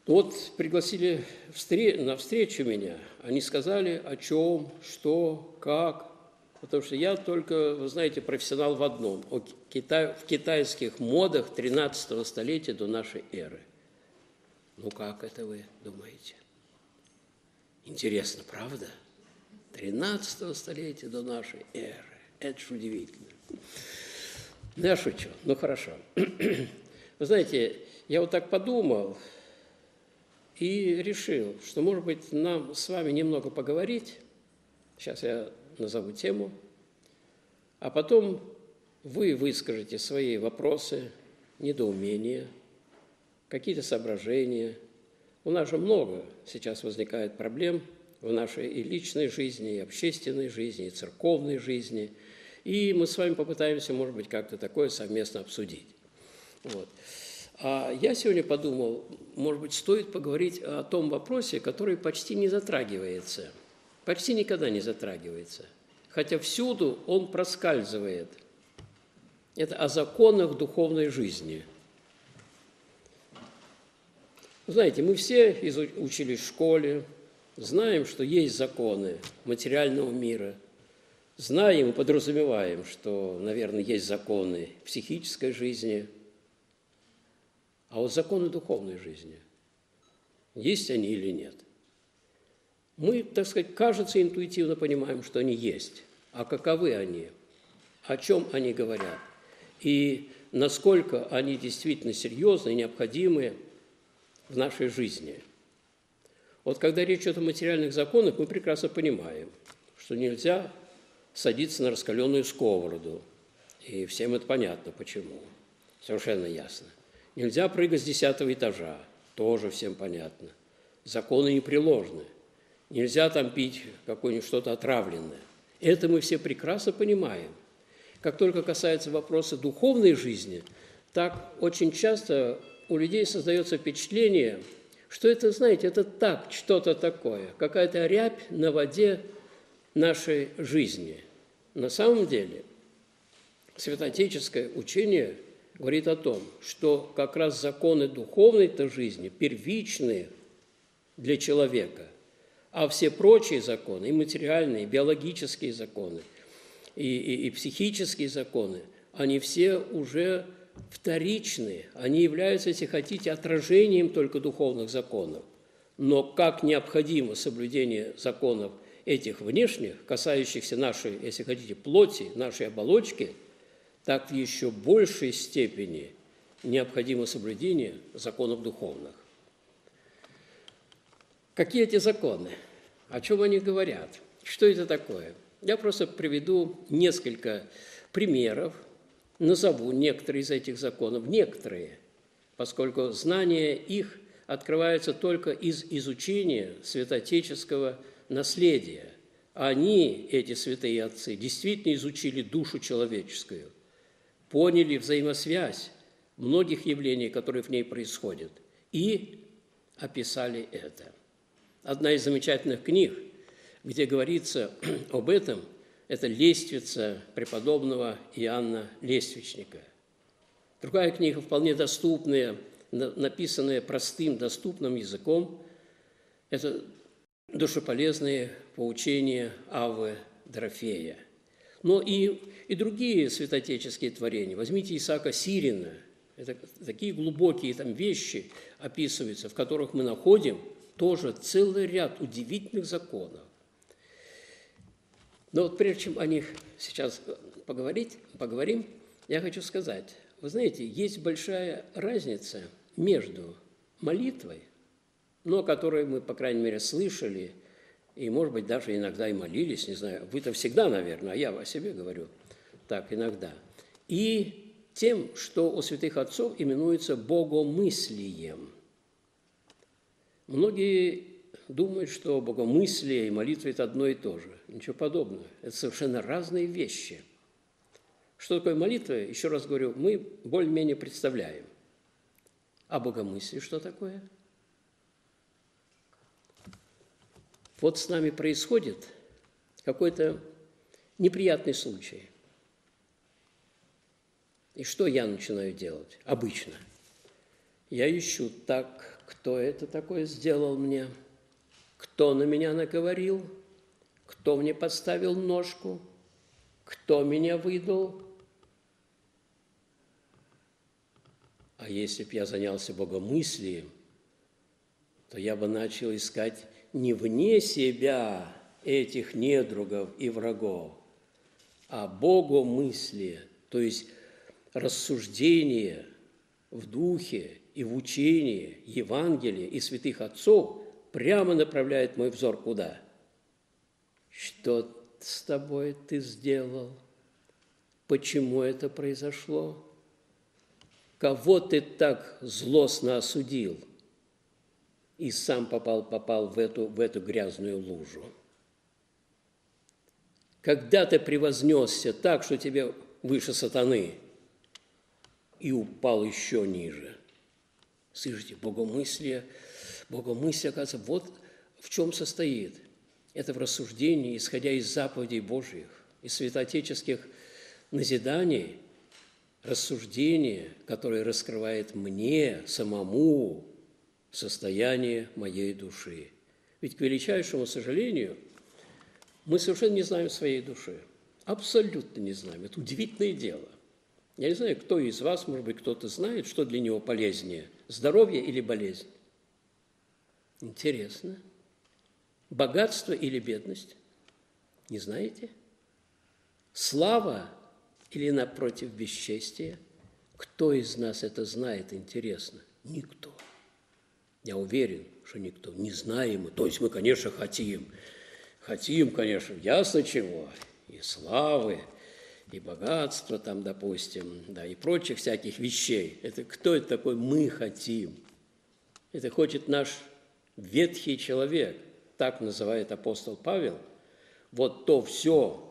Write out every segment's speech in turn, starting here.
Вот пригласили на встречу меня, они сказали, о чем, что, как, потому что я только, вы знаете, профессионал в одном, в китайских модах 13 столетия до нашей эры. Ну, как это вы думаете? Интересно, правда? 13 столетия до нашей эры. Это ж удивительно. Ну, я шучу. Ну, хорошо. Вы знаете, я вот так подумал и решил, что, может быть, нам с вами немного поговорить. Сейчас я назову тему. А потом вы выскажете свои вопросы, недоумения, какие-то соображения. У нас же много сейчас возникает проблем в нашей и личной жизни, и общественной жизни, и церковной жизни. И мы с вами попытаемся, может быть, как-то такое совместно обсудить. Вот. А я сегодня подумал, может быть, стоит поговорить о том вопросе, который почти не затрагивается, почти никогда не затрагивается, хотя всюду он проскальзывает. Это о законах духовной жизни. Знаете, мы все учились в школе, знаем, что есть законы материального мира, знаем и подразумеваем, что, наверное, есть законы психической жизни, а вот законы духовной жизни, есть они или нет? Мы, так сказать, кажется, интуитивно понимаем, что они есть. А каковы они? О чем они говорят? И насколько они действительно серьезны и необходимы в нашей жизни? Вот когда речь идет о материальных законах, мы прекрасно понимаем, что нельзя садиться на раскаленную сковороду. И всем это понятно, почему. Совершенно ясно. Нельзя прыгать с 10-го этажа. Тоже всем понятно. Законы непреложны. Нельзя там пить какое-нибудь что-то отравленное. Это мы все прекрасно понимаем. Как только касается вопроса духовной жизни, так очень часто у людей создается впечатление, что это, знаете, это так, что-то такое, какая-то рябь на воде нашей жизни. На самом деле, святоотеческое учение говорит о том, что как раз законы духовной-то жизни первичные для человека, а все прочие законы, и материальные, и биологические законы, и психические законы, они все уже вторичные, они являются, если хотите, отражением только духовных законов. Но как необходимо соблюдение законов этих внешних, касающихся нашей, если хотите, плоти, нашей оболочки, так в еще большей степени необходимо соблюдение законов духовных. Какие эти законы? О чем они говорят? Что это такое? Я просто приведу несколько примеров, назову некоторые из этих законов, некоторые, поскольку знание их открывается только из изучения святоотеческого наследия. Они, эти святые отцы, действительно изучили душу человеческую, поняли взаимосвязь многих явлений, которые в ней происходят, и описали это. Одна из замечательных книг, где говорится об этом, это «Лествица» преподобного Иоанна Лествичника. Другая книга, вполне доступная, написанная простым, доступным языком, это «Душеполезные поучения Аввы Дорофея». Но и другие святоотеческие творения. Возьмите Исаака Сирина. Это такие глубокие там вещи описываются, в которых мы находим тоже целый ряд удивительных законов. Но вот прежде чем о них сейчас поговорим, я хочу сказать, вы знаете, есть большая разница между молитвой, но о которой мы, по крайней мере, слышали, и, может быть, даже иногда и молились, не знаю, вы-то всегда, наверное, а я о себе говорю, так, иногда, и тем, что у святых отцов именуется богомыслием. Многие думают, что богомыслие и молитва – это одно и то же. Ничего подобного. Это совершенно разные вещи. Что такое молитва, еще раз говорю, мы более-менее представляем. А богомыслие что такое? Вот с нами происходит какой-то неприятный случай. И что я начинаю делать обычно? Я ищу так, кто это такое сделал мне? Кто на меня наговорил? Кто мне подставил ножку? Кто меня выдал? А если б я занялся богомыслием, то я бы начал искать не вне себя этих недругов и врагов, а богомыслие, то есть рассуждение в духе и в учении Евангелия и святых отцов прямо направляет мой взор куда? Что с тобой ты сделал? Почему это произошло? Кого ты так злостно осудил и сам попал в эту грязную лужу? Когда ты превознесся так, что тебе выше сатаны, и упал еще ниже. Слышите, богомыслие, оказывается, вот в чем состоит. Это в рассуждении, исходя из заповедей Божьих, из святоотеческих назиданий, рассуждение, которое раскрывает мне самому состояние моей души. Ведь, к величайшему сожалению, мы совершенно не знаем своей души. Абсолютно не знаем. Это удивительное дело. Я не знаю, кто из вас, может быть, кто-то знает, что для него полезнее – здоровье или болезнь? Интересно. Богатство или бедность? Не знаете? Слава или, напротив, бесчестие? Кто из нас это знает, интересно? Никто. Я уверен, что никто. Не знаем мы. То есть мы, конечно, хотим. Хотим, конечно, ясно чего. И славы, и богатства там, допустим, да, и прочих всяких вещей. Это кто это такой мы хотим? Это хочет наш ветхий человек, так называет апостол Павел. Вот то все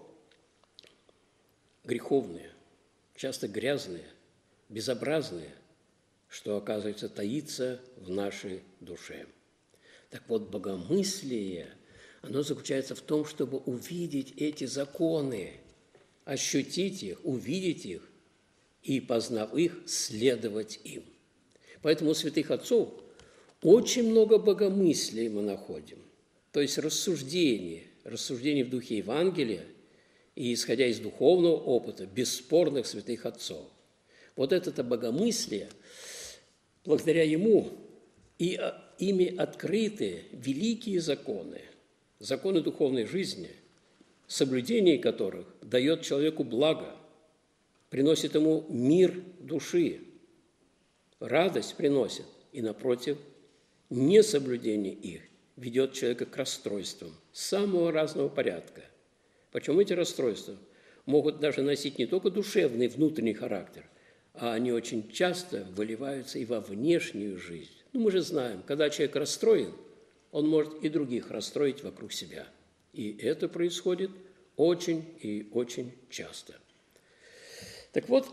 греховное, часто грязное, безобразное, что, оказывается, таится в нашей душе. Так вот, богомыслие, оно заключается в том, чтобы увидеть эти законы, ощутить их, увидеть их и, познав их, следовать им. Поэтому у святых отцов очень много богомыслия мы находим, то есть рассуждений в духе Евангелия и, исходя из духовного опыта, бесспорных святых отцов. Вот это богомыслие, благодаря ему и ими открыты великие законы, законы духовной жизни, соблюдение которых дает человеку благо, приносит ему мир души, радость приносит, и, напротив, несоблюдение их ведет человека к расстройствам самого разного порядка. Причем эти расстройства могут даже носить не только душевный, внутренний характер, а они очень часто выливаются и во внешнюю жизнь. Мы же знаем, когда человек расстроен, он может и других расстроить вокруг себя. И это происходит очень и очень часто. Так вот,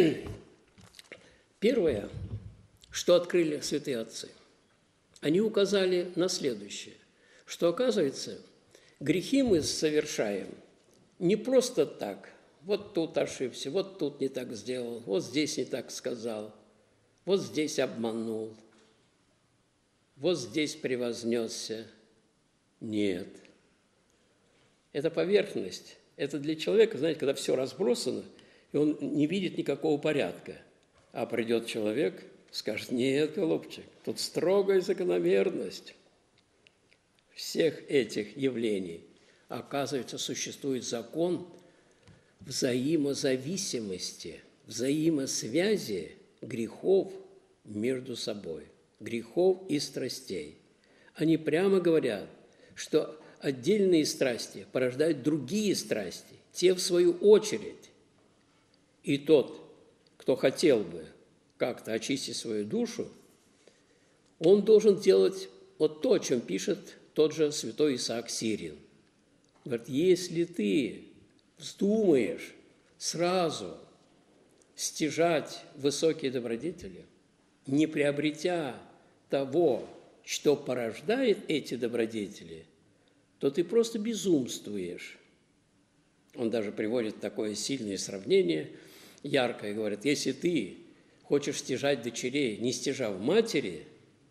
первое, что открыли святые отцы, они указали на следующее, что, оказывается, грехи мы совершаем не просто так, вот тут ошибся, вот тут не так сделал, вот здесь не так сказал, вот здесь обманул, вот здесь превознесся. Нет. Это поверхность. Это для человека, знаете, когда все разбросано, и он не видит никакого порядка. А придет человек, скажет: нет, голубчик, тут строгая закономерность всех этих явлений. Оказывается, существует закон взаимозависимости, взаимосвязи грехов между собой, грехов и страстей. Они прямо говорят, что отдельные страсти порождают другие страсти, те в свою очередь. И тот, кто хотел бы как-то очистить свою душу, он должен делать вот то, о чем пишет тот же святой Исаак Сирин. Говорит: если ты вздумаешь сразу стяжать высокие добродетели, не приобретя того, что порождает эти добродетели, то ты просто безумствуешь. Он даже приводит такое сильное сравнение, яркое, говорит: если ты хочешь стяжать дочерей, не стяжав матери,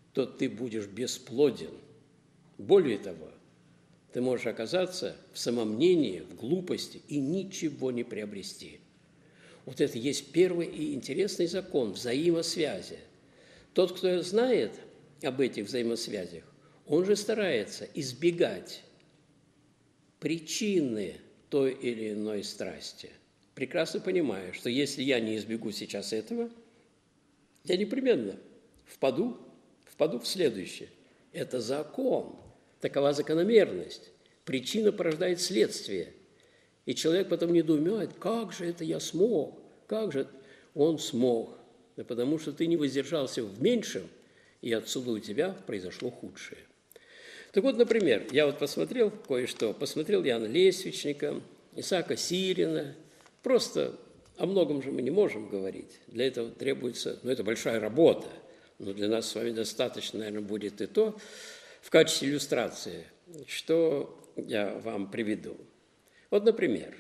то ты будешь бесплоден. Более того, ты можешь оказаться в самомнении, в глупости и ничего не приобрести. Вот это есть первый и интересный закон взаимосвязи. Тот, кто знает об этих взаимосвязях, он же старается избегать причины той или иной страсти, прекрасно понимая, что если я не избегу сейчас этого, я непременно впаду в следующее. Это закон, такова закономерность. Причина порождает следствие. И человек потом недоумевает, как же это я смог, как же он смог. Да потому что ты не воздержался в меньшем, и отсюда у тебя произошло худшее. Так вот, например, я вот посмотрел кое-что, посмотрел Иоанна Лесвичника, Исаака Сирина. Просто о многом же мы не можем говорить. Для этого требуется, это большая работа, но для нас с вами достаточно, наверное, будет и то, в качестве иллюстрации, что я вам приведу. Вот, например,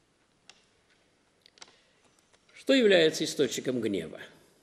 что является источником гнева?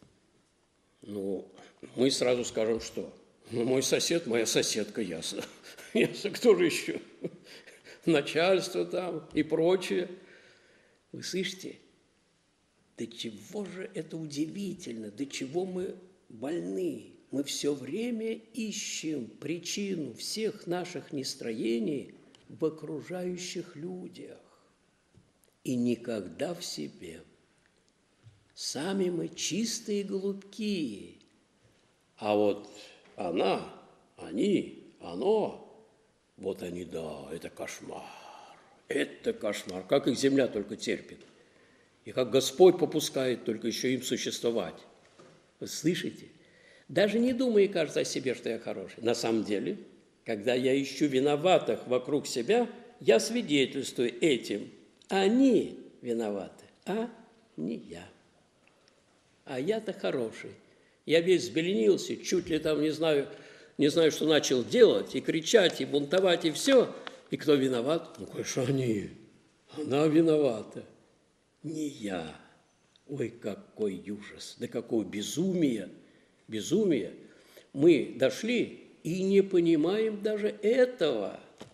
Мы сразу скажем, что? Мой сосед, моя соседка, ясно. Ясно, кто же еще? Начальство там и прочее. Вы слышите? До чего же это удивительно, до чего мы больны. Мы все время ищем причину всех наших нестроений в окружающих людях и никогда в себе. Сами мы чистые голубки, а вот она, они, оно, вот они, да, это кошмар. Это кошмар, как их земля только терпит. И как Господь попускает только еще им существовать. Вы слышите? Даже не думая, кажется, о себе, что я хороший. На самом деле, когда я ищу виноватых вокруг себя, я свидетельствую этим. Они виноваты, а не я. А я-то хороший. Я весь взбеленился, чуть ли там не знаю, что начал делать, и кричать, и бунтовать, и все. И кто виноват? Конечно, они. Она виновата. Не я. Ой, какой ужас, да какое безумие. Безумие. Мы дошли и не понимаем даже этого.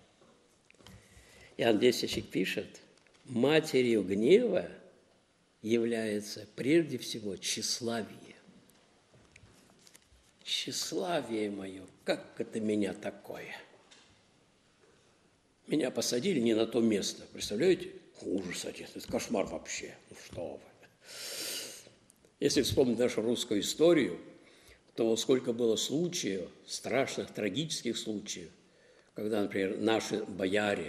Иоанн Лесвичник пишет, матерью гнева является прежде всего тщеславие. Тщеславие мое, как это меня такое? Меня посадили не на то место, представляете? Ужас, отец, это кошмар вообще. Что вы. Если вспомнить нашу русскую историю, то сколько было случаев, страшных, трагических случаев, когда, например, наши бояре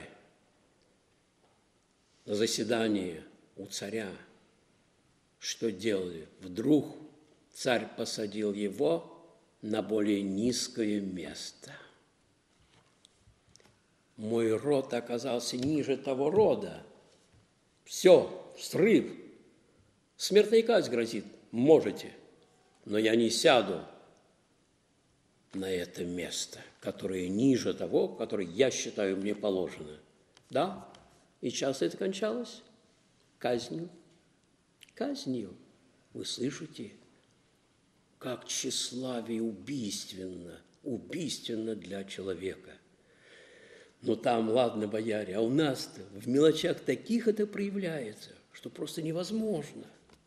на заседании у царя что делали? Вдруг царь посадил его на более низкое место. Мой род оказался ниже того рода. Все, срыв. Смертная казнь грозит. Можете, но я не сяду на это место, которое ниже того, которое я считаю мне положено. Да? И часто это кончалось казнью. Казнью. Вы слышите? Как тщеславие убийственно для человека. Но там, ладно, бояре, а у нас-то в мелочах таких это проявляется, что просто невозможно.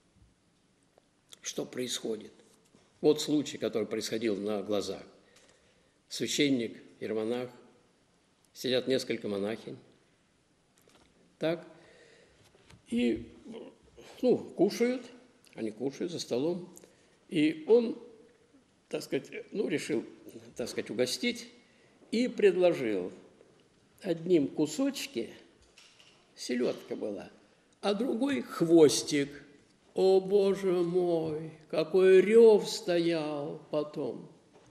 Что происходит? Вот случай, который происходил на глазах. Священник, иеромонах, сидят несколько монахинь, так, и, кушают, они кушают за столом, и он, решил, угостить и предложил одним кусочки, селедка была, а другой хвостик. О, Боже мой, какой рев стоял потом.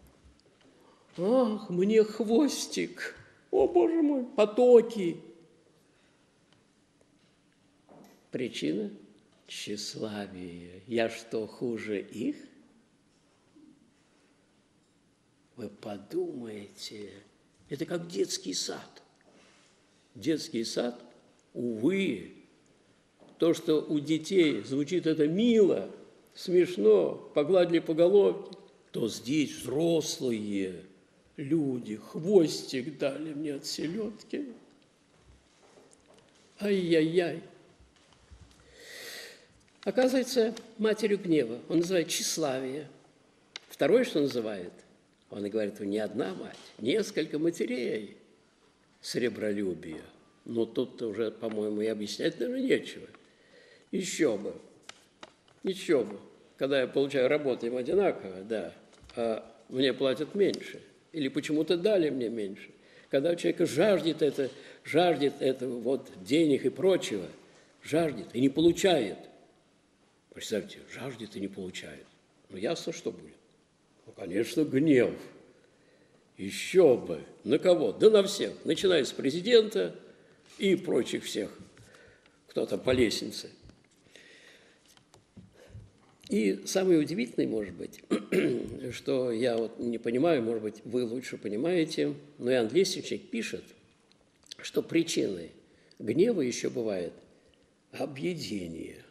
Ах, мне хвостик, о, Боже мой, потоки. Причина – тщеславие. Я что, хуже их? Вы подумайте, это как детский сад. Детский сад, увы, то, что у детей звучит это мило, смешно, погладили по головке, то здесь взрослые люди хвостик дали мне от селедки. Ай-яй-яй. Оказывается, матерью гнева он называет тщеславие. Второе, что называет, он и говорит, не одна мать, несколько матерей сребролюбия. Но тут уже, по-моему, и объяснять, наверное, нечего. Еще бы. Когда я получаю, работаем одинаково, да, а мне платят меньше. Или почему-то дали мне меньше. Когда у человека жаждет этого вот денег и прочего, жаждет и не получает. Представьте, жаждет и не получает. Ну, ясно, что будет. Ну, конечно, гнев. Еще бы. На кого? Да на всех. Начиная с президента и прочих всех, кто там по лестнице. И самое удивительное, может быть, что я вот не понимаю, может быть, вы лучше понимаете, но Иоанн Лествичник пишет, что причиной гнева еще бывает объедение.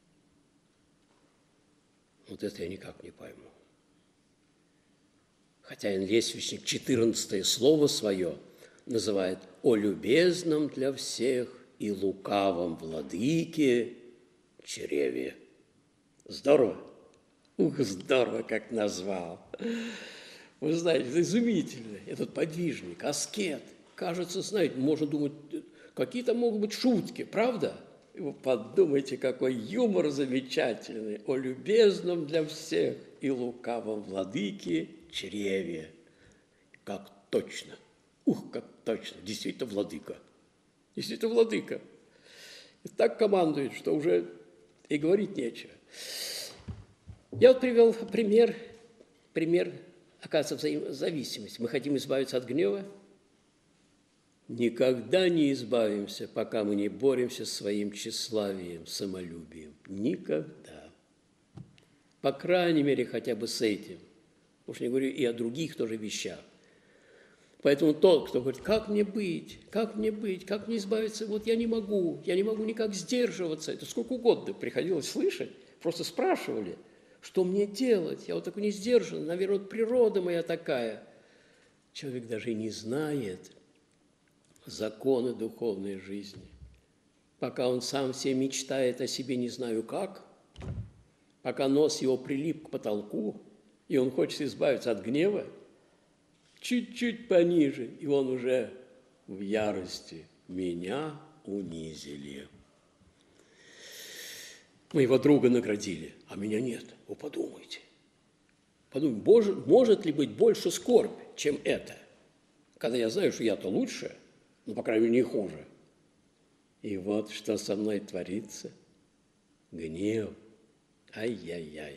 Вот это я никак не пойму. Хотя Иоанн Лествичник 14 слово свое называет «о любезном для всех и лукавом владыке чреве». Здорово? Здорово, как назвал. Вы знаете, это изумительно. Этот подвижник, аскет. Кажется, знаете, можно думать, какие-то могут быть шутки, правда? И вы подумайте, какой юмор замечательный. О любезном для всех и лукавом владыке чреве. Как точно. Как точно. Действительно владыка. Действительно владыка. И так командует, что уже и говорить нечего. Я вот привел пример, оказывается, взаимозависимость. Мы хотим избавиться от гнева. Никогда не избавимся, пока мы не боремся с своим тщеславием, самолюбием. Никогда. По крайней мере, хотя бы с этим. Уж не говорю и о других тоже вещах. Поэтому тот, кто говорит, как мне быть, как мне избавиться, вот я не могу никак сдерживаться. Это сколько угодно приходилось слышать. Просто спрашивали, что мне делать? Я вот такой не сдержан, наверное, вот природа моя такая. Человек даже и не знает законы духовной жизни. Пока он сам все мечтает о себе не знаю как, пока нос его прилип к потолку, и он хочет избавиться от гнева, чуть-чуть пониже, и он уже в ярости. Меня унизили. Моего друга наградили, а меня нет. Вы подумайте. Может ли быть больше скорбь, чем это? Когда я знаю, что я-то лучше, ну, по крайней мере, не хуже. И вот что со мной творится. Гнев. Ай-яй-яй.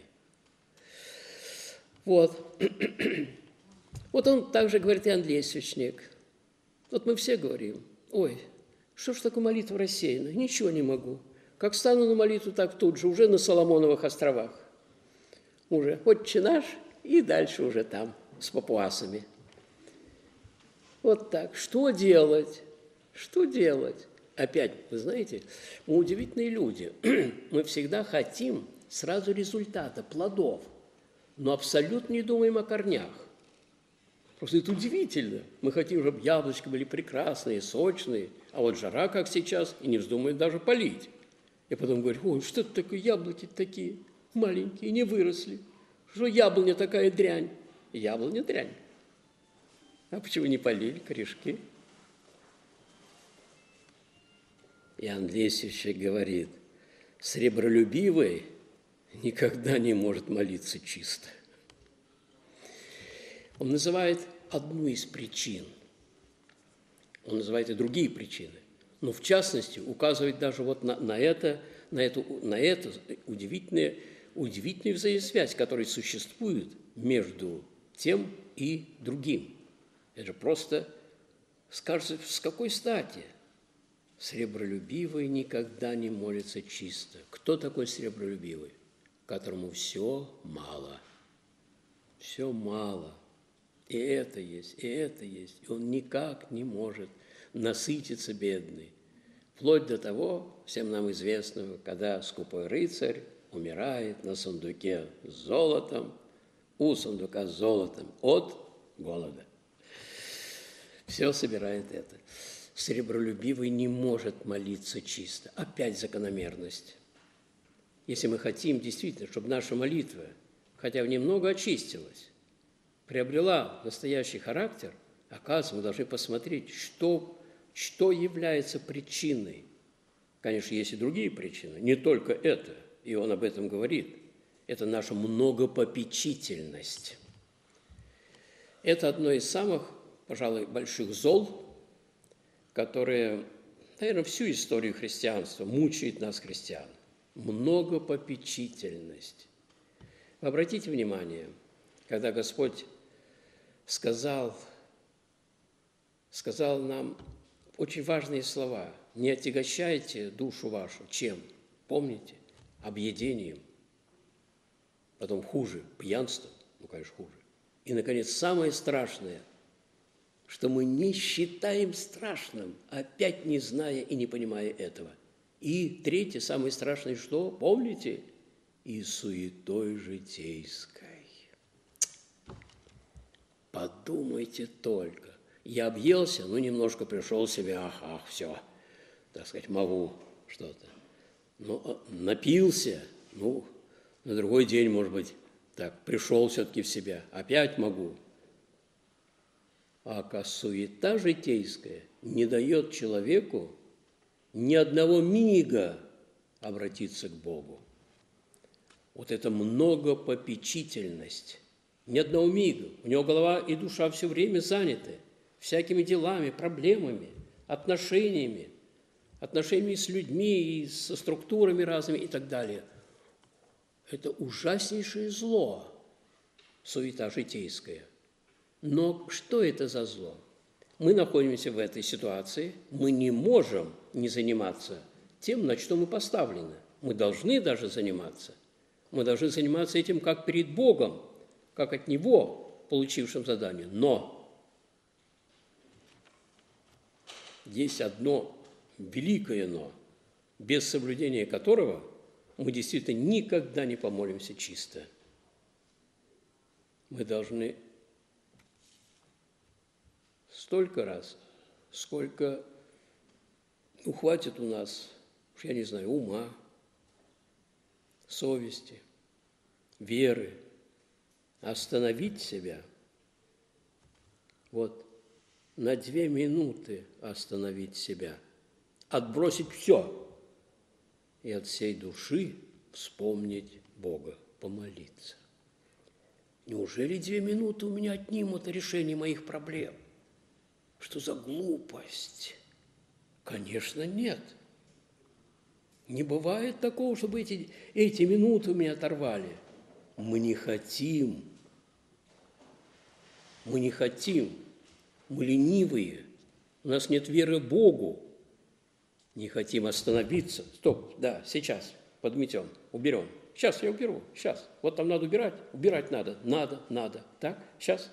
Вот. Вот он также говорит, Иоанн Лествичник. Вот мы все говорим, ой, что ж такое молитва рассеяна? Ничего не могу. Как стану на молитву, так тут же, уже на Соломоновых островах. Уже «Отче наш» и дальше уже там, с папуасами. Вот так. Что делать? Что делать? Опять, вы знаете, мы удивительные люди. Мы всегда хотим сразу результата, плодов, но абсолютно не думаем о корнях. Просто это удивительно. Мы хотим, чтобы яблочки были прекрасные, сочные, а вот жара, как сейчас, и не вздумаем даже полить. И потом говорю, ой, что это такое, яблоки такие маленькие, не выросли. Что яблоня такая дрянь? Яблоня дрянь. А почему не полили корешки? Иоанн Лествичник говорит, сребролюбивый никогда не может молиться чисто. Он называет одну из причин. Он называет и другие причины. Но в частности указывает даже вот на эту удивительную взаимосвязь, которая существует между тем и другим. Это же просто, скажется, с какой стати? Сребролюбивый никогда не молится чисто. Кто такой сребролюбивый? Которому все мало. Все мало. И это есть, и это есть. И он никак не может насытиться, бедный. Вплоть до того, всем нам известного, когда скупой рыцарь умирает на сундуке с золотом, у сундука с золотом от голода. Все собирает это. Сребролюбивый не может молиться чисто. Опять закономерность. Если мы хотим действительно, чтобы наша молитва, хотя бы немного очистилась, приобрела настоящий характер, оказывается, мы должны посмотреть, что является причиной. Конечно, есть и другие причины, не только это, и он об этом говорит. Это наша многопопечительность. Это одно из самых, пожалуй, больших зол, которые, наверное, всю историю христианства мучает нас, христиан. Многопопечительность. Вы обратите внимание, когда Господь сказал нам очень важные слова. Не отягощайте душу вашу. Чем? Помните? Объедением. Потом хуже. Пьянство. Ну, конечно, хуже. И, наконец, самое страшное, что мы не считаем страшным, опять не зная и не понимая этого. И третье, самое страшное, что? Помните? И суетой житейской. Подумайте только. Я объелся, ну, немножко пришел в себя, все, так сказать, могу что-то. Ну, напился, ну, на другой день, может быть, так, пришел все-таки в себя, опять могу. А суета житейская не дает человеку ни одного мига обратиться к Богу. Вот это многопопечительность. Ни одного мига. У него голова и душа все время заняты всякими делами, проблемами, отношениями с людьми, и со структурами разными и так далее. Это ужаснейшее зло, суета житейская. Но что это за зло? Мы находимся в этой ситуации, мы не можем не заниматься тем, на что мы поставлены. Мы должны даже заниматься. Мы должны заниматься этим как перед Богом, как от Него, получившим задание. Но есть одно великое «но», без соблюдения которого мы действительно никогда не помолимся чисто. Мы должны столько раз, сколько хватит у нас, я не знаю, ума, совести, веры, остановить себя. Вот на 2 минуты остановить себя, отбросить все и от всей души вспомнить Бога, помолиться. Неужели 2 минуты у меня отнимут решение моих проблем? Что за глупость? Конечно, нет. Не бывает такого, чтобы эти минуты у меня оторвали. Мы не хотим. Мы ленивые. У нас нет веры Богу. Не хотим остановиться. Стоп, да, сейчас подметем, уберем. Сейчас я уберу, сейчас. Вот там надо убирать надо. Надо. Так, сейчас.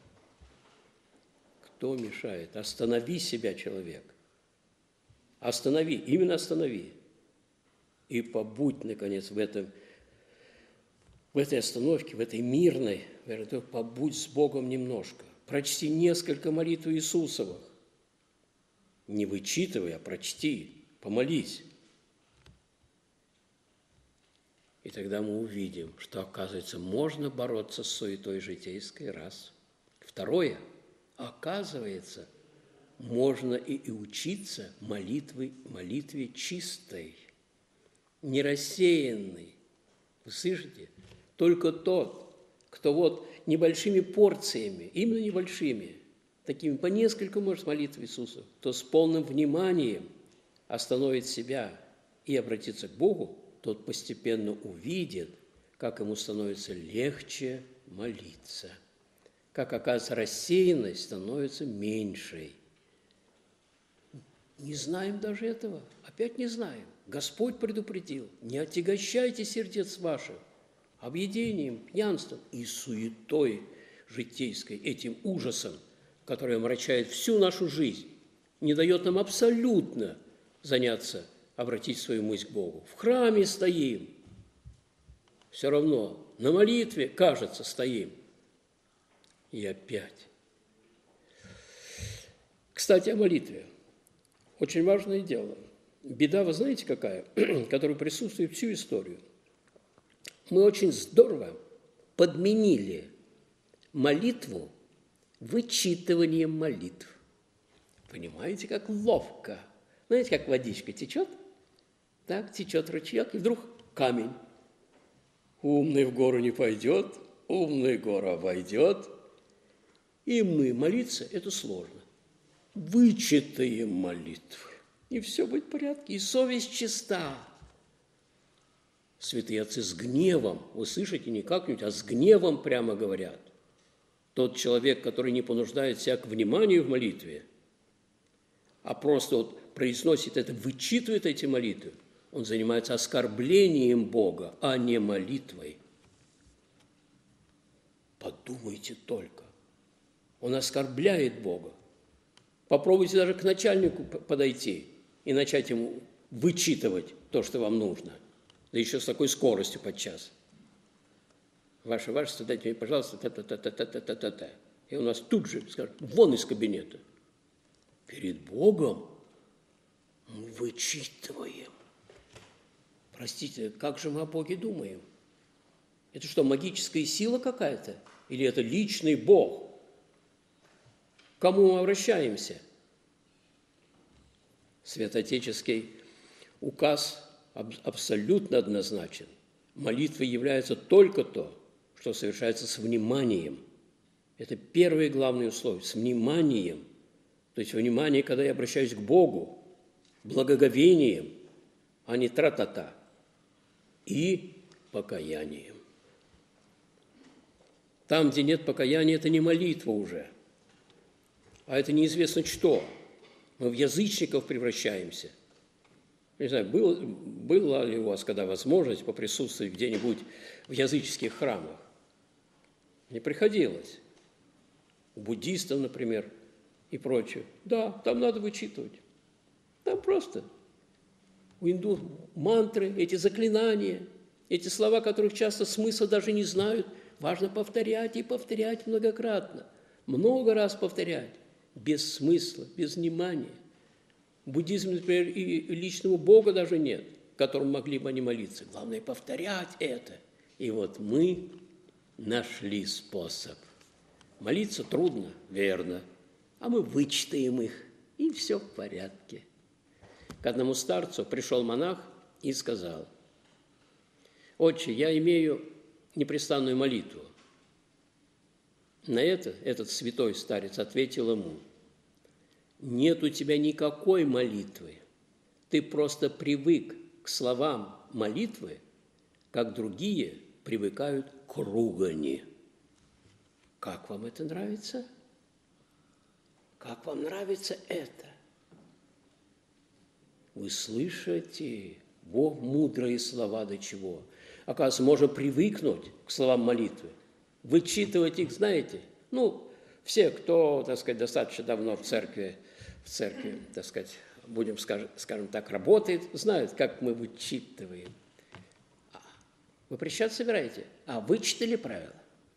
Кто мешает? Останови себя, человек. Останови, именно останови. И побудь, наконец, в этой остановке, в этой мирной, побудь с Богом немножко. Прочти несколько молитв Иисусовых. Не вычитывай, а прочти, помолись. И тогда мы увидим, что, оказывается, можно бороться с суетой житейской, раз. Второе, оказывается, можно и учиться молитве чистой, не рассеянной. Вы слышите? Только тот, кто вот небольшими порциями, именно небольшими, такими по несколько, может, молитв Иисуса, кто с полным вниманием остановит себя и обратится к Богу, тот постепенно увидит, как ему становится легче молиться, как, оказывается, рассеянность становится меньшей. Не знаем даже этого, опять не знаем. Господь предупредил: не отягощайте сердец ваших объедением, пьянством и суетой житейской, этим ужасом, который омрачает всю нашу жизнь, не дает нам абсолютно заняться, обратить свою мысль к Богу. В храме стоим, все равно на молитве, кажется, стоим. И опять. Кстати, о молитве. Очень важное дело. Беда, вы знаете, какая, которая присутствует всю историю. Мы очень здорово подменили молитву вычитыванием молитв. Понимаете, как ловко. Знаете, как водичка течет? Так, течет ручеек, и вдруг камень. Умный в гору не пойдет, умный гору обойдет. И мы молиться – это сложно. Вычитаем молитвы, и все будет в порядке, и совесть чиста. Святые отцы с гневом, вы слышите, не как-нибудь, а с гневом прямо говорят. Тот человек, который не понуждает себя к вниманию в молитве, а просто вот произносит это, вычитывает эти молитвы, он занимается оскорблением Бога, а не молитвой. Подумайте только. Он оскорбляет Бога. Попробуйте даже к начальнику подойти и начать ему вычитывать то, что вам нужно. Да еще с такой скоростью подчас. Ваше, дайте мне, пожалуйста, та-та-та-та-та-та-та-та. И у нас тут же скажут, вон из кабинета. Перед Богом мы вычитываем. Простите, как же мы о Боге думаем? Это что, магическая сила какая-то? Или это личный Бог? К кому мы обращаемся? Святоотеческий указ абсолютно однозначен. Молитва является только то, что совершается с вниманием. Это первое и главное условие – с вниманием. То есть внимание, когда я обращаюсь к Богу, благоговением, а не тра-та-та, и покаянием. Там, где нет покаяния, это не молитва уже, а это неизвестно что. Мы в язычников превращаемся. Не знаю, была ли у вас когда возможность поприсутствовать где-нибудь в языческих храмах? Не приходилось. У буддистов, например, и прочее. Да, там надо вычитывать. Там просто у индусов мантры, эти заклинания, эти слова, которых часто смысла даже не знают, важно повторять и повторять многократно. Много раз повторять. Без смысла, без внимания. В буддизме, например, и личного Бога даже нет, которому могли бы они молиться. Главное – повторять это. И вот мы нашли способ. Молиться трудно, верно, а мы вычитаем их, и все в порядке. К одному старцу пришел монах и сказал: «Отче, я имею непрестанную молитву». На это этот святой старец ответил ему: «Нет у тебя никакой молитвы, ты просто привык к словам молитвы, как другие привыкают к ругани». Как вам это нравится? Как вам нравится это? Вы слышите, Бог мудрые слова до чего. Оказывается, можно привыкнуть к словам молитвы, вычитывать их, знаете. Все, кто, так сказать, достаточно давно в церкви, так сказать, будем, скажем так, работает, знают, как мы вычитываем. Вы причащаться собираете? Вычитали правила?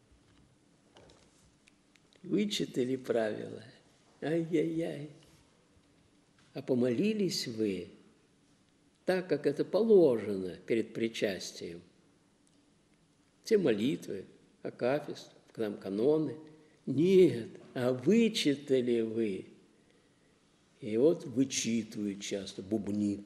Вычитали правила. Ай-яй-яй. А помолились вы так, как это положено перед причастием. Те молитвы, акафист, к нам каноны. Нет, вычитали вы. И вот вычитывают часто, бубнит.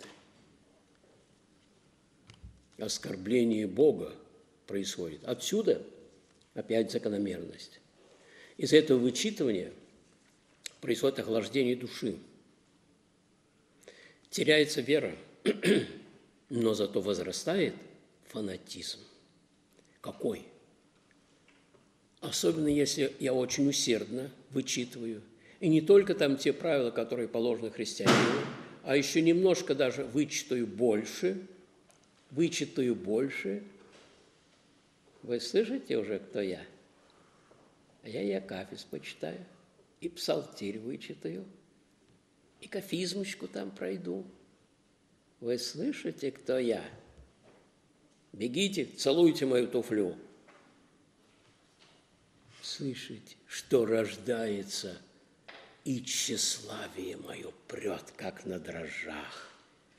Оскорбление Бога происходит. Отсюда опять закономерность. Из этого вычитывания происходит охлаждение души. Теряется вера, но зато возрастает фанатизм. Какой? Особенно, если я очень усердно вычитываю. И не только там те правила, которые положены христианину, а еще немножко даже вычитаю больше. Вы слышите уже, кто я? А я и акафист почитаю, и псалтирь вычитаю, и кафизмочку там пройду. Вы слышите, кто я? Бегите, целуйте мою туфлю. слышите, что рождается, и тщеславие мое прет, как на дрожжах.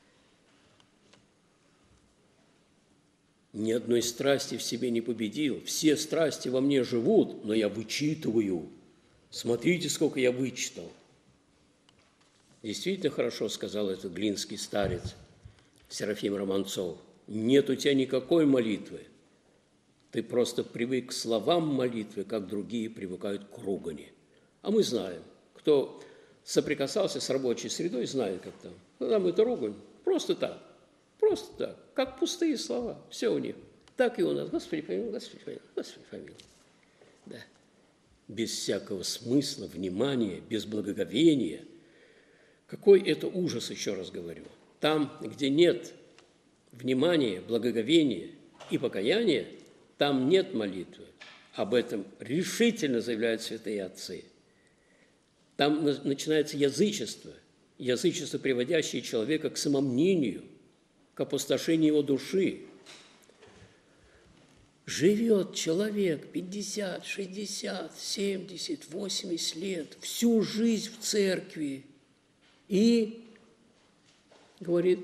Ни одной страсти в себе не победил. Все страсти во мне живут, но я вычитываю. Смотрите, сколько я вычитал. Действительно хорошо сказал этот глинский старец Серафим Романцов. Нет у тебя никакой молитвы. Ты просто привык к словам молитвы, как другие привыкают к ругани. А мы знаем, кто соприкасался с рабочей средой, знает, как там. Там это ругань. Просто так, как пустые слова. Все у них. Так и у нас. Господи помилуй, Господи помилуй, Господи помилуй. Да. Без всякого смысла, внимания, без благоговения. Какой это ужас, еще раз говорю. Там, где нет внимания, благоговения и покаяния, там нет молитвы. Об этом решительно заявляют святые отцы. Там начинается язычество, приводящее человека к самомнению, к опустошению его души. Живет человек 50, 60, 70, 80 лет, всю жизнь в церкви, и говорит,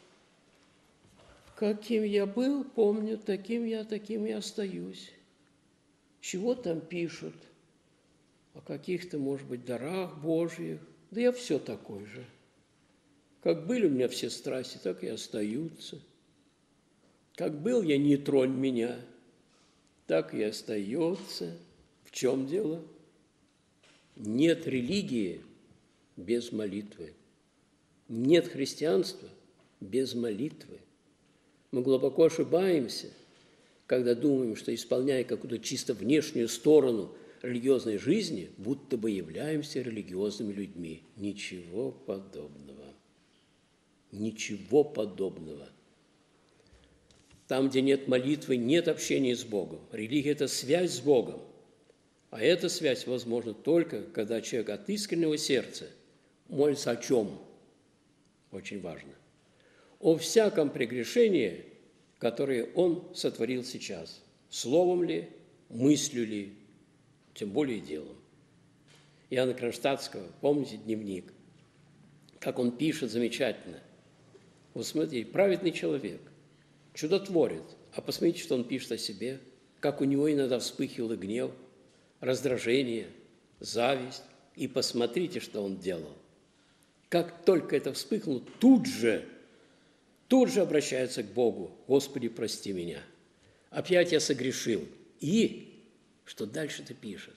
каким я был, помню, таким я остаюсь. Чего там пишут? О каких-то, может быть, дарах Божьих. Да я все такой же. Как были у меня все страсти, так и остаются. Как был я, не тронь меня, так и остается. В чем дело? Нет религии без молитвы. Нет христианства без молитвы. Мы глубоко ошибаемся, когда думаем, что, исполняя какую-то чисто внешнюю сторону религиозной жизни, будто бы являемся религиозными людьми. Ничего подобного. Ничего подобного. Там, где нет молитвы, нет общения с Богом. Религия – это связь с Богом. А эта связь возможна только, когда человек от искреннего сердца молится о чем? Очень важно. О всяком прегрешении, которое он сотворил сейчас. Словом ли, мыслью ли, тем более делом. Иоанна Кронштадтского, помните дневник, как он пишет замечательно. Вот смотрите, праведный человек, чудотворец, а посмотрите, что он пишет о себе, как у него иногда вспыхивал и гнев, раздражение, зависть, и посмотрите, что он делал. Как только это вспыхнуло, тут же обращается к Богу. Господи, прости меня. Опять я согрешил. И, что дальше-то пишет?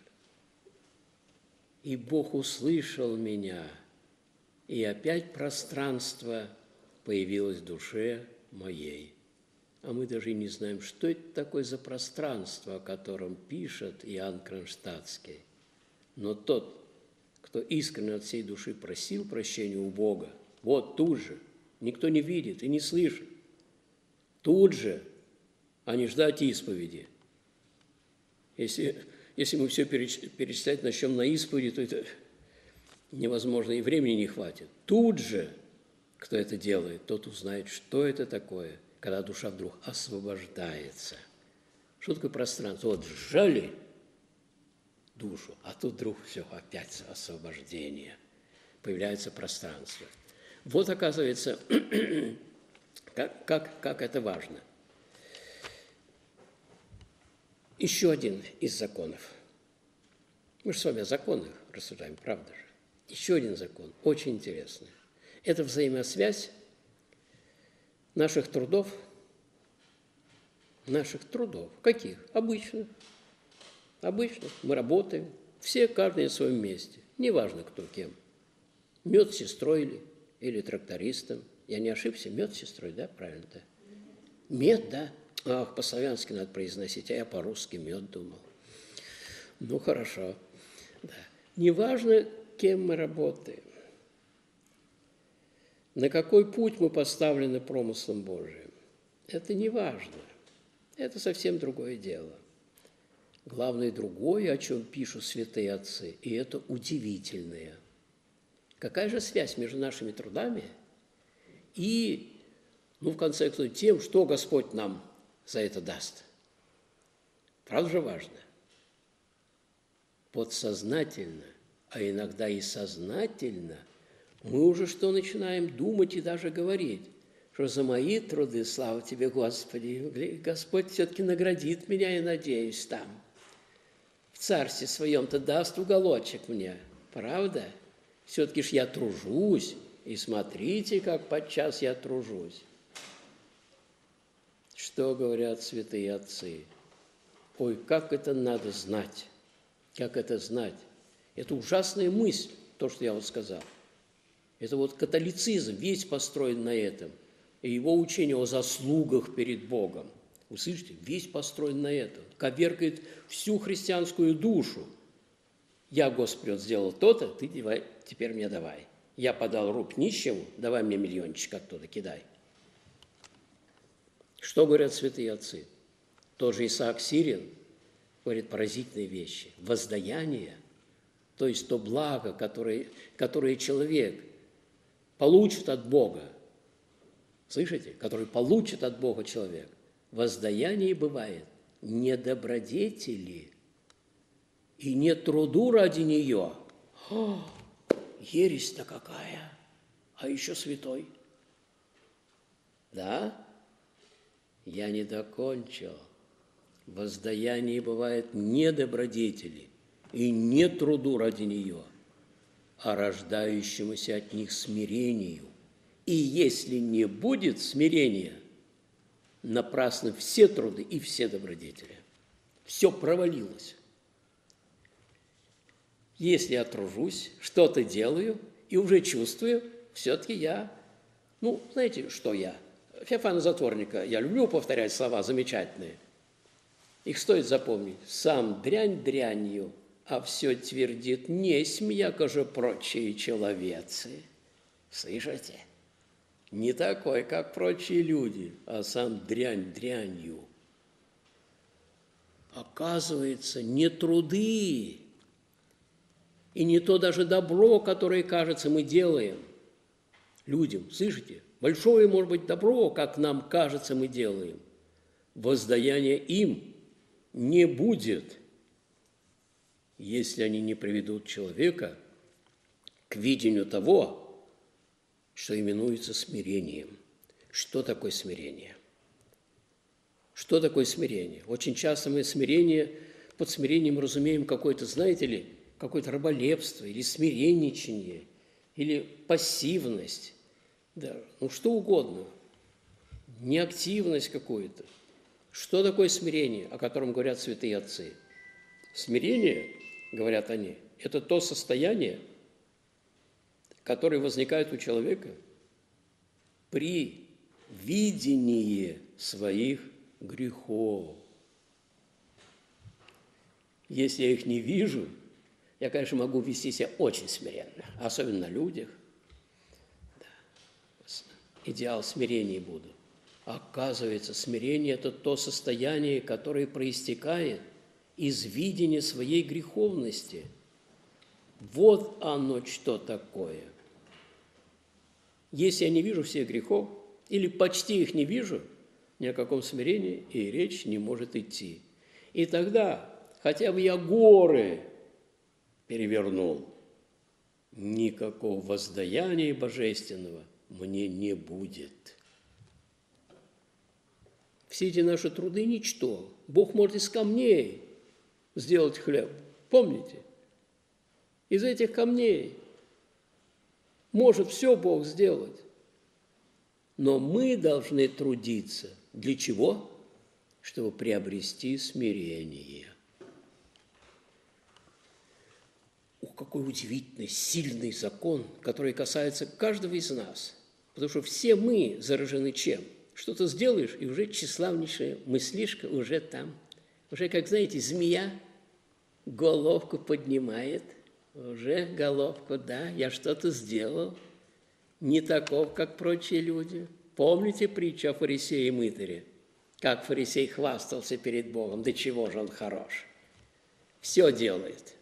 И Бог услышал меня, и опять пространство появилось в душе моей. А мы даже и не знаем, что это такое за пространство, о котором пишет Иоанн Кронштадтский. Но тот, кто искренне от всей души просил прощения у Бога, вот тут же, никто не видит и не слышит, тут же, а не ждать исповеди. Если мы все перечислять начнем на исповеди, то это невозможно, и времени не хватит. Тут же, кто это делает, тот узнает, что это такое, когда душа вдруг освобождается. Что такое пространство? Вот сжали душу, а тут вдруг все, опять освобождение. Появляется пространство. Вот, оказывается, как это важно. Еще один из законов. Мы же с вами о законах рассуждаем, правда же? Еще один закон, очень интересный. Это взаимосвязь наших трудов. Каких? Обычных. Мы работаем. Все, каждый на своем месте. Неважно, кто кем. Медсестрой или трактористом. Я не ошибся? Медсестрой, да? Правильно-то? Мед, да? Ах, по-славянски надо произносить, а я по-русски мед думал. Ну, хорошо. Да. Неважно, кем мы работаем. На какой путь мы поставлены промыслом Божиим. Это не важно. Это совсем другое дело. Главное другое, о чем пишут святые отцы, и это удивительное. Какая же связь между нашими трудами и, в конце концов, тем, что Господь нам за это даст? Правда же важно? подсознательно, а иногда и сознательно, мы уже что начинаем думать и даже говорить, что за мои труды, слава Тебе, Господи, Господь все-таки наградит меня, я надеюсь, там. В Царстве Своем-то даст уголочек мне, правда? Все-таки ж я тружусь, и смотрите, как подчас я тружусь. Что говорят святые отцы? Ой, как это надо знать, как это знать. Это ужасная мысль, то, что я вот сказал. Это вот католицизм, весь построен на этом. И его учение о заслугах перед Богом. Вы слышите, весь построен на этом. Коверкает всю христианскую душу. Я, Господи, вот сделал то-то, ты теперь мне давай. Я подал рук нищему, давай мне миллиончик оттуда, кидай. Что говорят святые отцы? Тот же Исаак Сирин говорит поразительные вещи. Воздаяние, то есть то благо, которое человек получит от Бога, слышите, который получит от Бога человек, воздаяние бывает не добродетели и не труду ради нее. Ересь-то какая, а еще святой. Да? Я не докончил. Воздаяние бывает не добродетели и не труду ради нее, а рождающемуся от них смирению. И если не будет смирения, напрасно все труды и все добродетели. Все провалилось. Если я тружусь, что-то делаю и уже чувствую, все-таки я, знаете, что я? Феофана Затворника, я люблю повторять слова замечательные. Их стоит запомнить. Сам дрянь дрянью, а все твердит несмь, яко же прочие человецы. Слышите? Не такой, как прочие люди, а сам дрянь дрянью. Оказывается, не труды и не то даже добро, которое, кажется, мы делаем людям. Слышите? Большое, может быть, добро, как нам кажется, мы делаем. Воздаяние им не будет, если они не приведут человека к видению того, что именуется смирением. Что такое смирение? Что такое смирение? Очень часто мы под смирением разумеем какое-то, знаете ли, какое-то раболепство или смиренничание, или пассивность. Да, что угодно. Неактивность какую-то. Что такое смирение, о котором говорят святые отцы? Смирение, говорят они, это то состояние, которое возникает у человека при видении своих грехов. Если я их не вижу, я, конечно, могу вести себя очень смиренно, особенно на людях. Да. Идеал смирения буду. Оказывается, смирение – это то состояние, которое проистекает из видения своей греховности. Вот оно что такое. Если я не вижу всех грехов, или почти их не вижу, ни о каком смирении и речь не может идти. И тогда, хотя бы я горы перевернул, никакого воздаяния божественного мне не будет. Все эти наши труды – ничто. Бог может из камней сделать хлеб. Помните? Из этих камней может все Бог сделать. Но мы должны трудиться. Для чего? Чтобы приобрести смирение. Какой удивительный, сильный закон, который касается каждого из нас. Потому что все мы заражены чем? Что-то сделаешь, и уже тщеславнейшая мыслишка уже там. Уже, как знаете, змея головку поднимает. Уже головку, да, я что-то сделал. Не таков, как прочие люди. Помните притчу о фарисее и мытаре? Как фарисей хвастался перед Богом, до чего же он хорош. Все делает.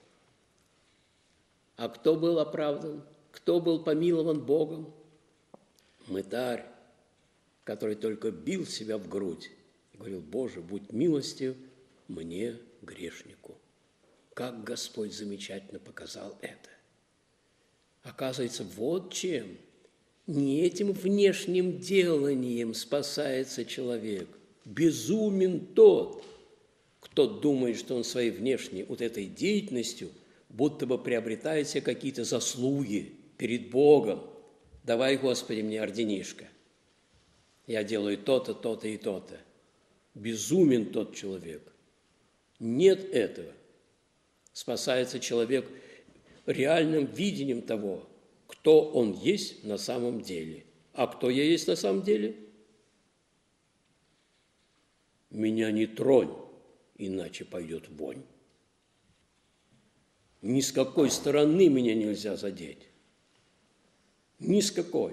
А кто был оправдан? Кто был помилован Богом? Мытарь, который только бил себя в грудь и говорил: Боже, будь милостив мне, грешнику. как Господь замечательно показал это. Оказывается, вот чем. Не этим внешним деланием спасается человек. Безумен тот, кто думает, что он своей внешней вот этой деятельностью будто бы приобретает себе какие-то заслуги перед Богом. Давай, Господи, мне орденишко. Я делаю то-то, то-то и то-то. Безумен тот человек. Нет этого. Спасается человек реальным видением того, кто он есть на самом деле. А кто я есть на самом деле? Меня не тронь, иначе пойдет вонь. Ни с какой стороны меня нельзя задеть. Ни с какой.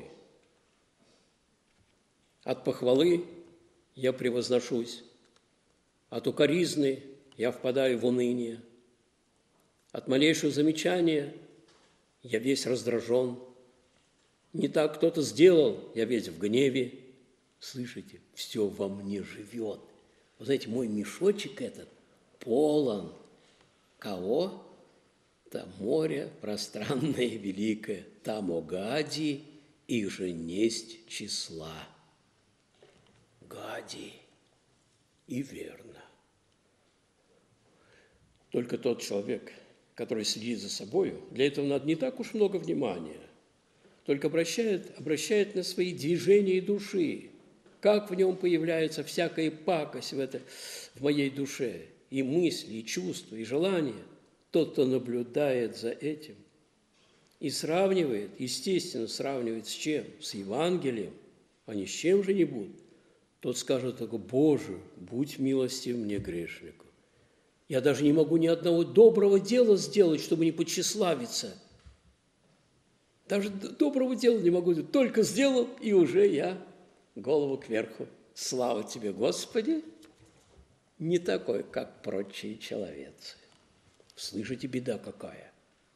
От похвалы я превозношусь, от укоризны я впадаю в уныние, от малейшего замечания я весь раздражен. Не так кто-то сделал, я весь в гневе. Слышите, все во мне живет. Вы знаете, мой мешочек этот полон кого? Там море пространное и великое, там о гади, их же несть числа. Гади. И верно. Только тот человек, который следит за собою, для этого надо не так уж много внимания, только обращает на свои движения души, как в нем появляется всякая пакость в моей душе, и мысли, и чувства, и желания. Тот, кто наблюдает за этим и сравнивает, естественно, сравнивает с чем? С Евангелием, а ни с чем же не будет. Тот скажет только: Боже, будь милостив мне, грешнику. Я даже не могу ни одного доброго дела сделать, чтобы не потщеславиться. Даже доброго дела не могу сделать. Только сделал, и уже я голову кверху. Слава тебе, Господи! Не такой, как прочие человецы. Слышите, беда какая?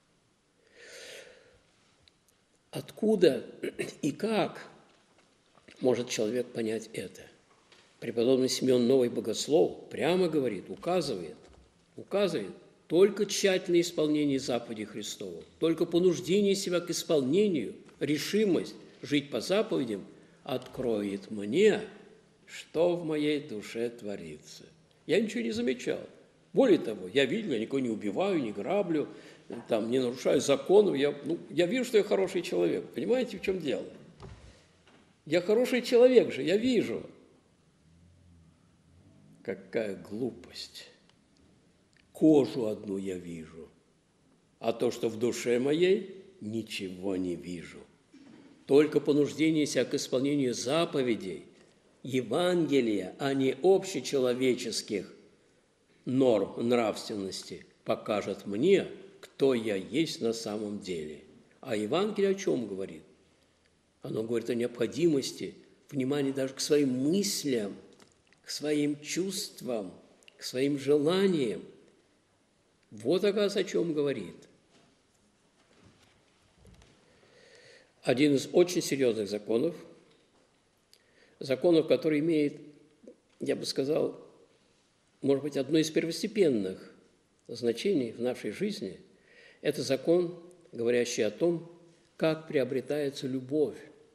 Откуда и как может человек понять это? Преподобный Симеон Новый Богослов прямо говорит, указывает, только тщательное исполнение заповедей Христовых, только понуждение себя к исполнению, решимость жить по заповедям откроет мне, что в моей душе творится. Я ничего не замечал. Более того, я видел, я никого не убиваю, не граблю, не нарушаю законов. Я вижу, что я хороший человек. Понимаете, в чем дело? Я хороший человек же, я вижу. Какая глупость. Кожу одну я вижу, а то, что в душе моей, ничего не вижу. Только понуждение себя к исполнению заповедей, Евангелия, а не общечеловеческих норм нравственности, покажет мне, кто я есть на самом деле. А Евангелие о чем говорит? Оно говорит о необходимости внимания даже к своим мыслям, к своим чувствам, к своим желаниям. Вот, оказывается, о чем говорит. Один из очень серьезных законов, который имеет, я бы сказал, может быть, одно из первостепенных значений в нашей жизни, это закон, говорящий о том, как приобретается любовь.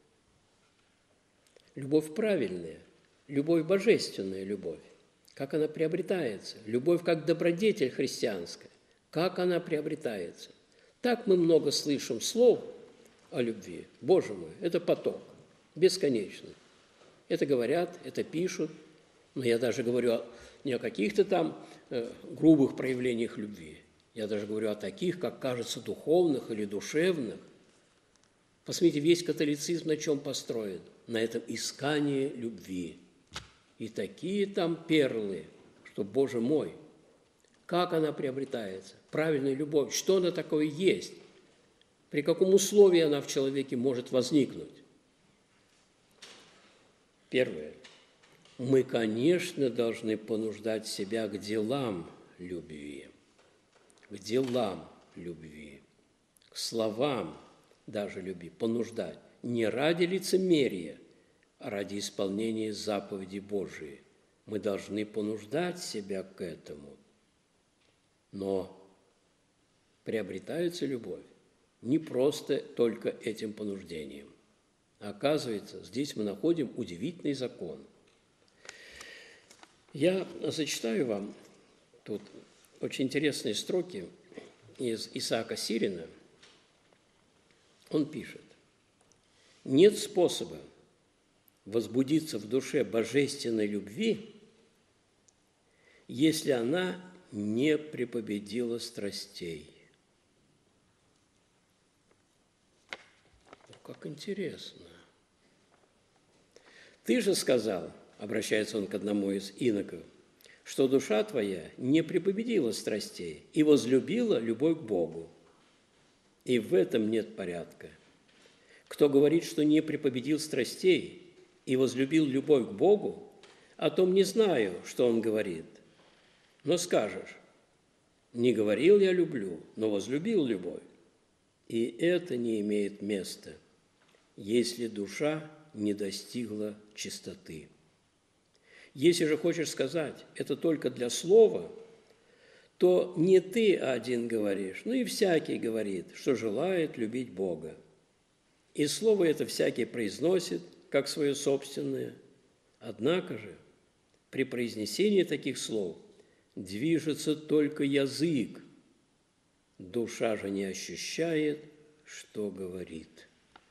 Любовь правильная, любовь божественная любовь. Как она приобретается? Любовь как добродетель христианская. Как она приобретается? Так мы много слышим слов о любви. Боже мой, это поток, бесконечный. Это говорят, это пишут, но я даже говорю не о каких-то там грубых проявлениях любви. Я даже говорю о таких, как кажется, духовных или душевных. Посмотрите, весь католицизм на чем построен? На этом искании любви. И такие там перлы, что, Боже мой, как она приобретается? Правильная любовь, что она такое есть? При каком условии она в человеке может возникнуть? Первое. Мы, конечно, должны понуждать себя к делам любви, к словам даже любви, понуждать. Не ради лицемерия, а ради исполнения заповедей Божией. Мы должны понуждать себя к этому. Но приобретается любовь не просто только этим понуждением. Оказывается, здесь мы находим удивительный закон. Я зачитаю вам тут очень интересные строки из Исаака Сирина. Он пишет: «Нет способа возбудиться в душе божественной любви, если она не препобедила страстей». Как интересно. «Ты же сказал, — обращается он к одному из иноков, — что душа твоя не препобедила страстей и возлюбила любовь к Богу. И в этом нет порядка. Кто говорит, что не препобедил страстей и возлюбил любовь к Богу, о том не знаю, что он говорит. Но скажешь: не говорил я люблю, но возлюбил любовь. И это не имеет места, если душа не достигла чистоты. Если же хочешь сказать, это только для слова, то не ты один говоришь, но и всякий говорит, что желает любить Бога. И слово это всякий произносит, как свое собственное. Однако же при произнесении таких слов движется только язык, душа же не ощущает, что говорит».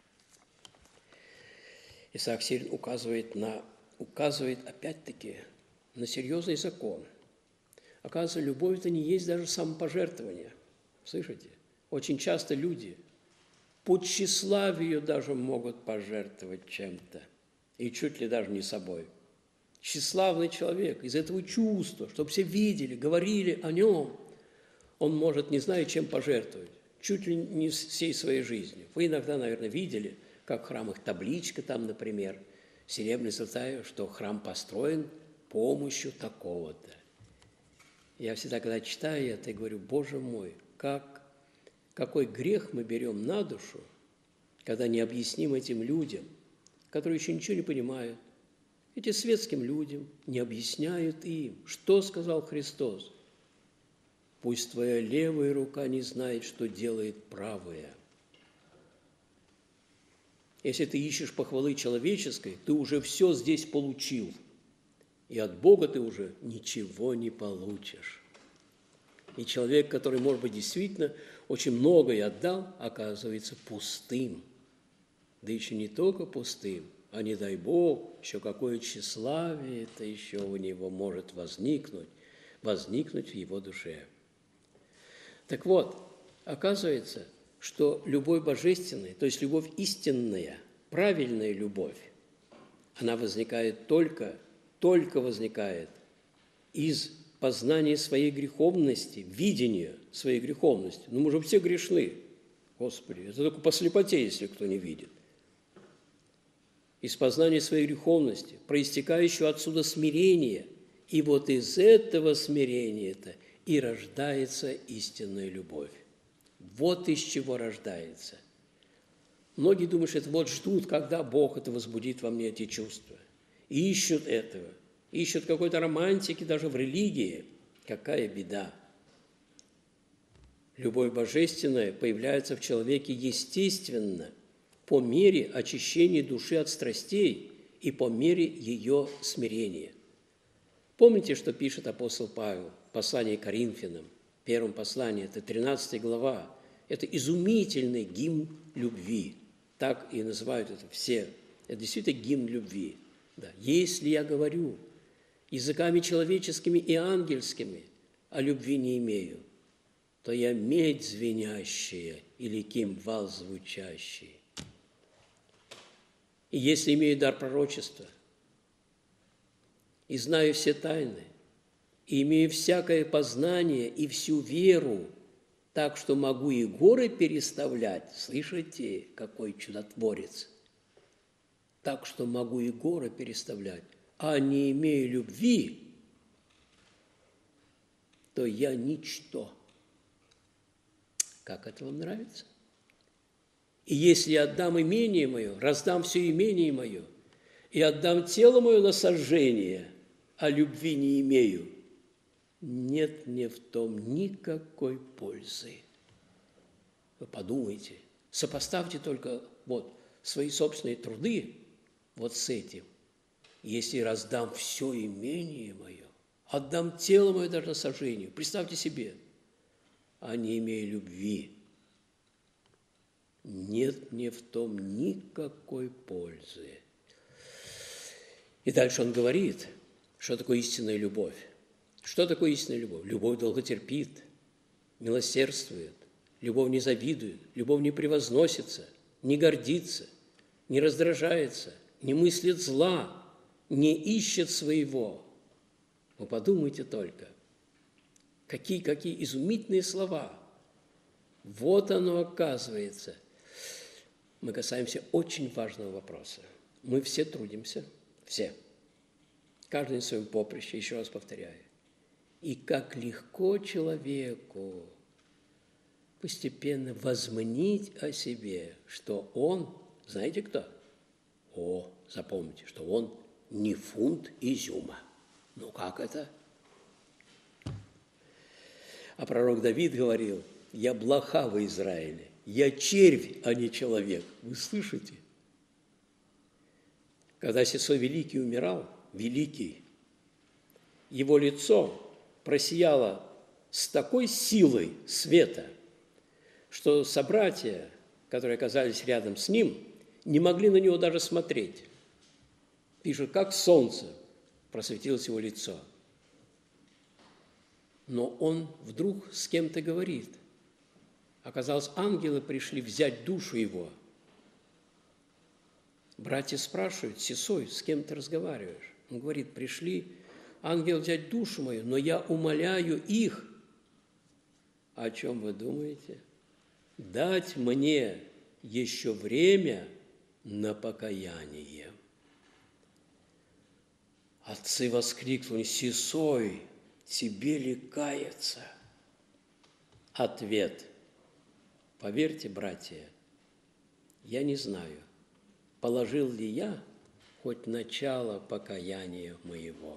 Исаак Сирин указывает опять-таки на серьезный закон. Оказывается, любовь – это не есть даже самопожертвование. Слышите? Очень часто люди по тщеславию даже могут пожертвовать чем-то, и чуть ли даже не собой. Тщеславный человек из этого чувства, чтобы все видели, говорили о нем, он может, не зная, чем пожертвовать, чуть ли не всей своей жизнью. Вы иногда, наверное, видели, как в храмах табличка там, например, серебряная золотая, что храм построен помощью такого-то. Я всегда, когда читаю это, я говорю: Боже мой, какой грех мы берем на душу, когда не объясним этим людям, которые еще ничего не понимают, этим светским людям, не объясняют им, что сказал Христос. Пусть твоя левая рука не знает, что делает правая. Если ты ищешь похвалы человеческой, ты уже все здесь получил, и от Бога ты уже ничего не получишь. И человек, который, может быть, действительно очень многое отдал, оказывается пустым. Да еще не только пустым, а не дай Бог, еще какое тщеславие это еще у него может возникнуть в его душе. Так вот, оказывается, что любовь божественная, то есть любовь истинная, правильная любовь, она возникает только возникает из познания своей греховности, видения своей греховности. Ну, мы же все грешны, Господи, это только по слепоте, если кто не видит. Из познания своей греховности, проистекающего отсюда смирение, и вот из этого смирения-то и рождается истинная любовь. Вот из чего рождается. Многие думают, что это вот ждут, когда Бог это возбудит во мне эти чувства. И ищут этого. Ищут какой-то романтики даже в религии. Какая беда. Любовь божественная появляется в человеке естественно, по мере очищения души от страстей и по мере ее смирения. Помните, что пишет апостол Павел в послании к Коринфянам, в первом послании, это 13 глава. Это изумительный гимн любви. Так и называют это все. Это действительно гимн любви. Да. Если я говорю языками человеческими и ангельскими, а любви не имею, то я медь звенящая или кимвал звучащий. И если имею дар пророчества, и знаю все тайны, и имею всякое познание и всю веру, так что могу и горы переставлять. Слышите, какой чудотворец? Так что могу и горы переставлять, а не имею любви, то я ничто. Как это вам нравится? И если я отдам имение мое, раздам все имение мое, и отдам тело мое на сожжение, а любви не имею, нет мне в том никакой пользы. Вы подумайте, сопоставьте только вот свои собственные труды вот с этим. Если раздам все имение мое, отдам тело мое даже на сожжение. Представьте себе, а не имея любви, нет мне в том никакой пользы. И дальше он говорит, что такое истинная любовь. Что такое истинная любовь? Любовь долготерпит, милосердствует, любовь не завидует, любовь не превозносится, не гордится, не раздражается, не мыслит зла, не ищет своего. Вы подумайте только, какие изумительные слова. Вот оно оказывается. Мы касаемся очень важного вопроса. Мы все трудимся, все. Каждый на своем поприще, еще раз повторяю. И как легко человеку постепенно возмнить о себе, что он, знаете кто? Запомните, что он не фунт изюма. Ну как это? А пророк Давид говорил, я блоха в Израиле, я червь, а не человек. Вы слышите? Когда Сисой Великий умирал, его лицо просияло с такой силой света, что собратья, которые оказались рядом с ним, не могли на него даже смотреть. Пишут, как солнце просветилось его лицо. Но он вдруг с кем-то говорит. Оказалось, ангелы пришли взять душу его. Братья спрашивают, Сисой, с кем ты разговариваешь? Он говорит, пришли ангелы взять душу мою, но я умоляю их. О чем вы думаете? Дать мне еще время на покаяние. Отцы воскликнули, Сисой, тебе ли каяться? Ответ. Поверьте, братья, я не знаю, положил ли я хоть начало покаяния моего.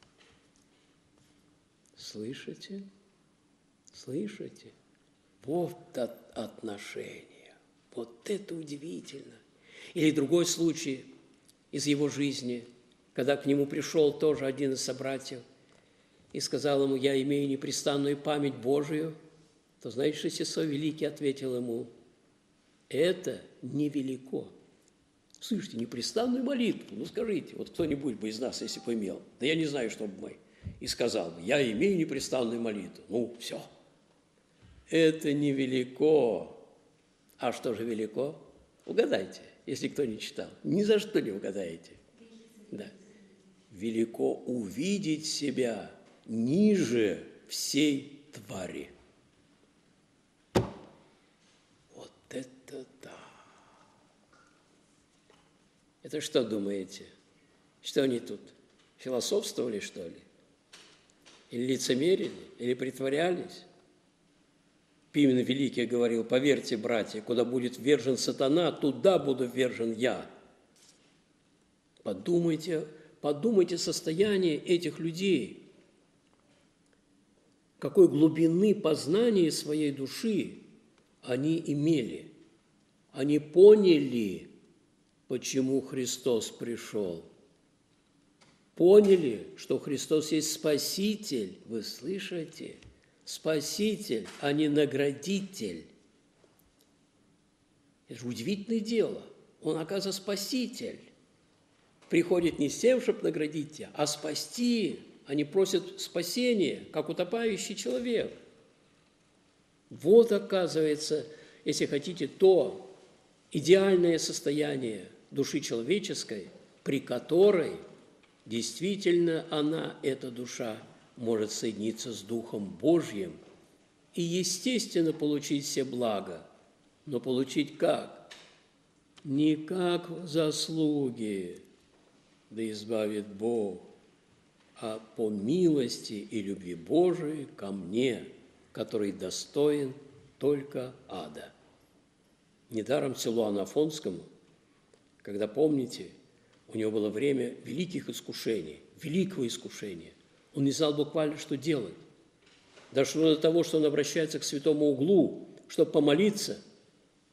Слышите? Слышите? Вот отношение. Вот это удивительно. Или другой случай из его жизни, когда к нему пришел тоже один из собратьев и сказал ему, я имею непрестанную память Божию, то знаете, что Сисой Великий ответил ему, это невелико. Слышите, непрестанную молитву, ну скажите, вот кто-нибудь бы из нас, если бы имел, да я не знаю, что бы мы, и сказал бы, я имею непрестанную молитву, ну все. Это невелико. А что же велико? Угадайте, если кто не читал. Ни за что не угадаете. Да. Велико увидеть себя ниже всей твари. Вот это да! Это что думаете? Что они тут? Философствовали, что ли? Или лицемерили? Или притворялись? Пимен Великий говорил, поверьте, братья, куда будет ввержен сатана, туда буду ввержен я. Подумайте состояние этих людей. Какой глубины познания своей души они имели. Они поняли, почему Христос пришел. Поняли, что Христос есть Спаситель. Вы слышите? Спаситель, а не наградитель. Это же удивительное дело. Он, оказывается, Спаситель. Приходит не с тем, чтобы наградить тебя, а спасти. Они просят спасения, как утопающий человек. Вот, оказывается, если хотите, то идеальное состояние души человеческой, при которой действительно она, эта душа, может соединиться с Духом Божьим и, естественно, получить все блага. Но получить как? Не как заслуги, да избавит Бог, а по милости и любви Божией ко мне, который достоин только ада. Недаром Силуану Афонскому, когда, помните, у него было время великих искушений, великого искушения, он не знал буквально, что делать. Дошло до того, что он обращается к святому углу, чтобы помолиться,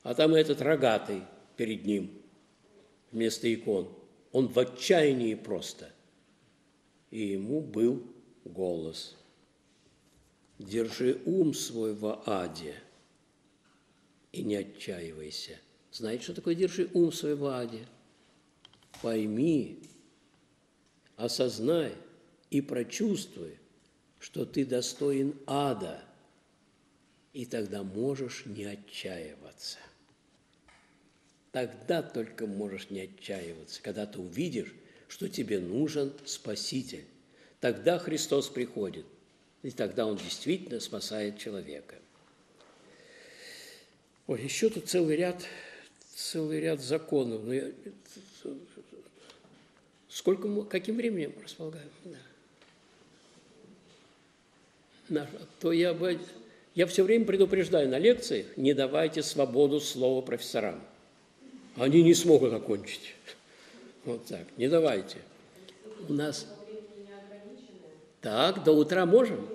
а там этот рогатый перед ним вместо икон. Он в отчаянии просто. И ему был голос: «Держи ум свой в аде и не отчаивайся». Знаете, что такое «держи ум свой в аде»? Пойми, осознай и прочувствуй, что ты достоин ада, и тогда можешь не отчаиваться. Тогда только можешь не отчаиваться, когда ты увидишь, что тебе нужен Спаситель. Тогда Христос приходит, и тогда Он действительно спасает человека. Ой, еще тут целый ряд законов. Каким временем располагаем? Да. То я все время предупреждаю на лекциях: не давайте свободу слова профессорам. Они не смогут окончить. Вот так, не давайте. У нас... Так, до утра можем?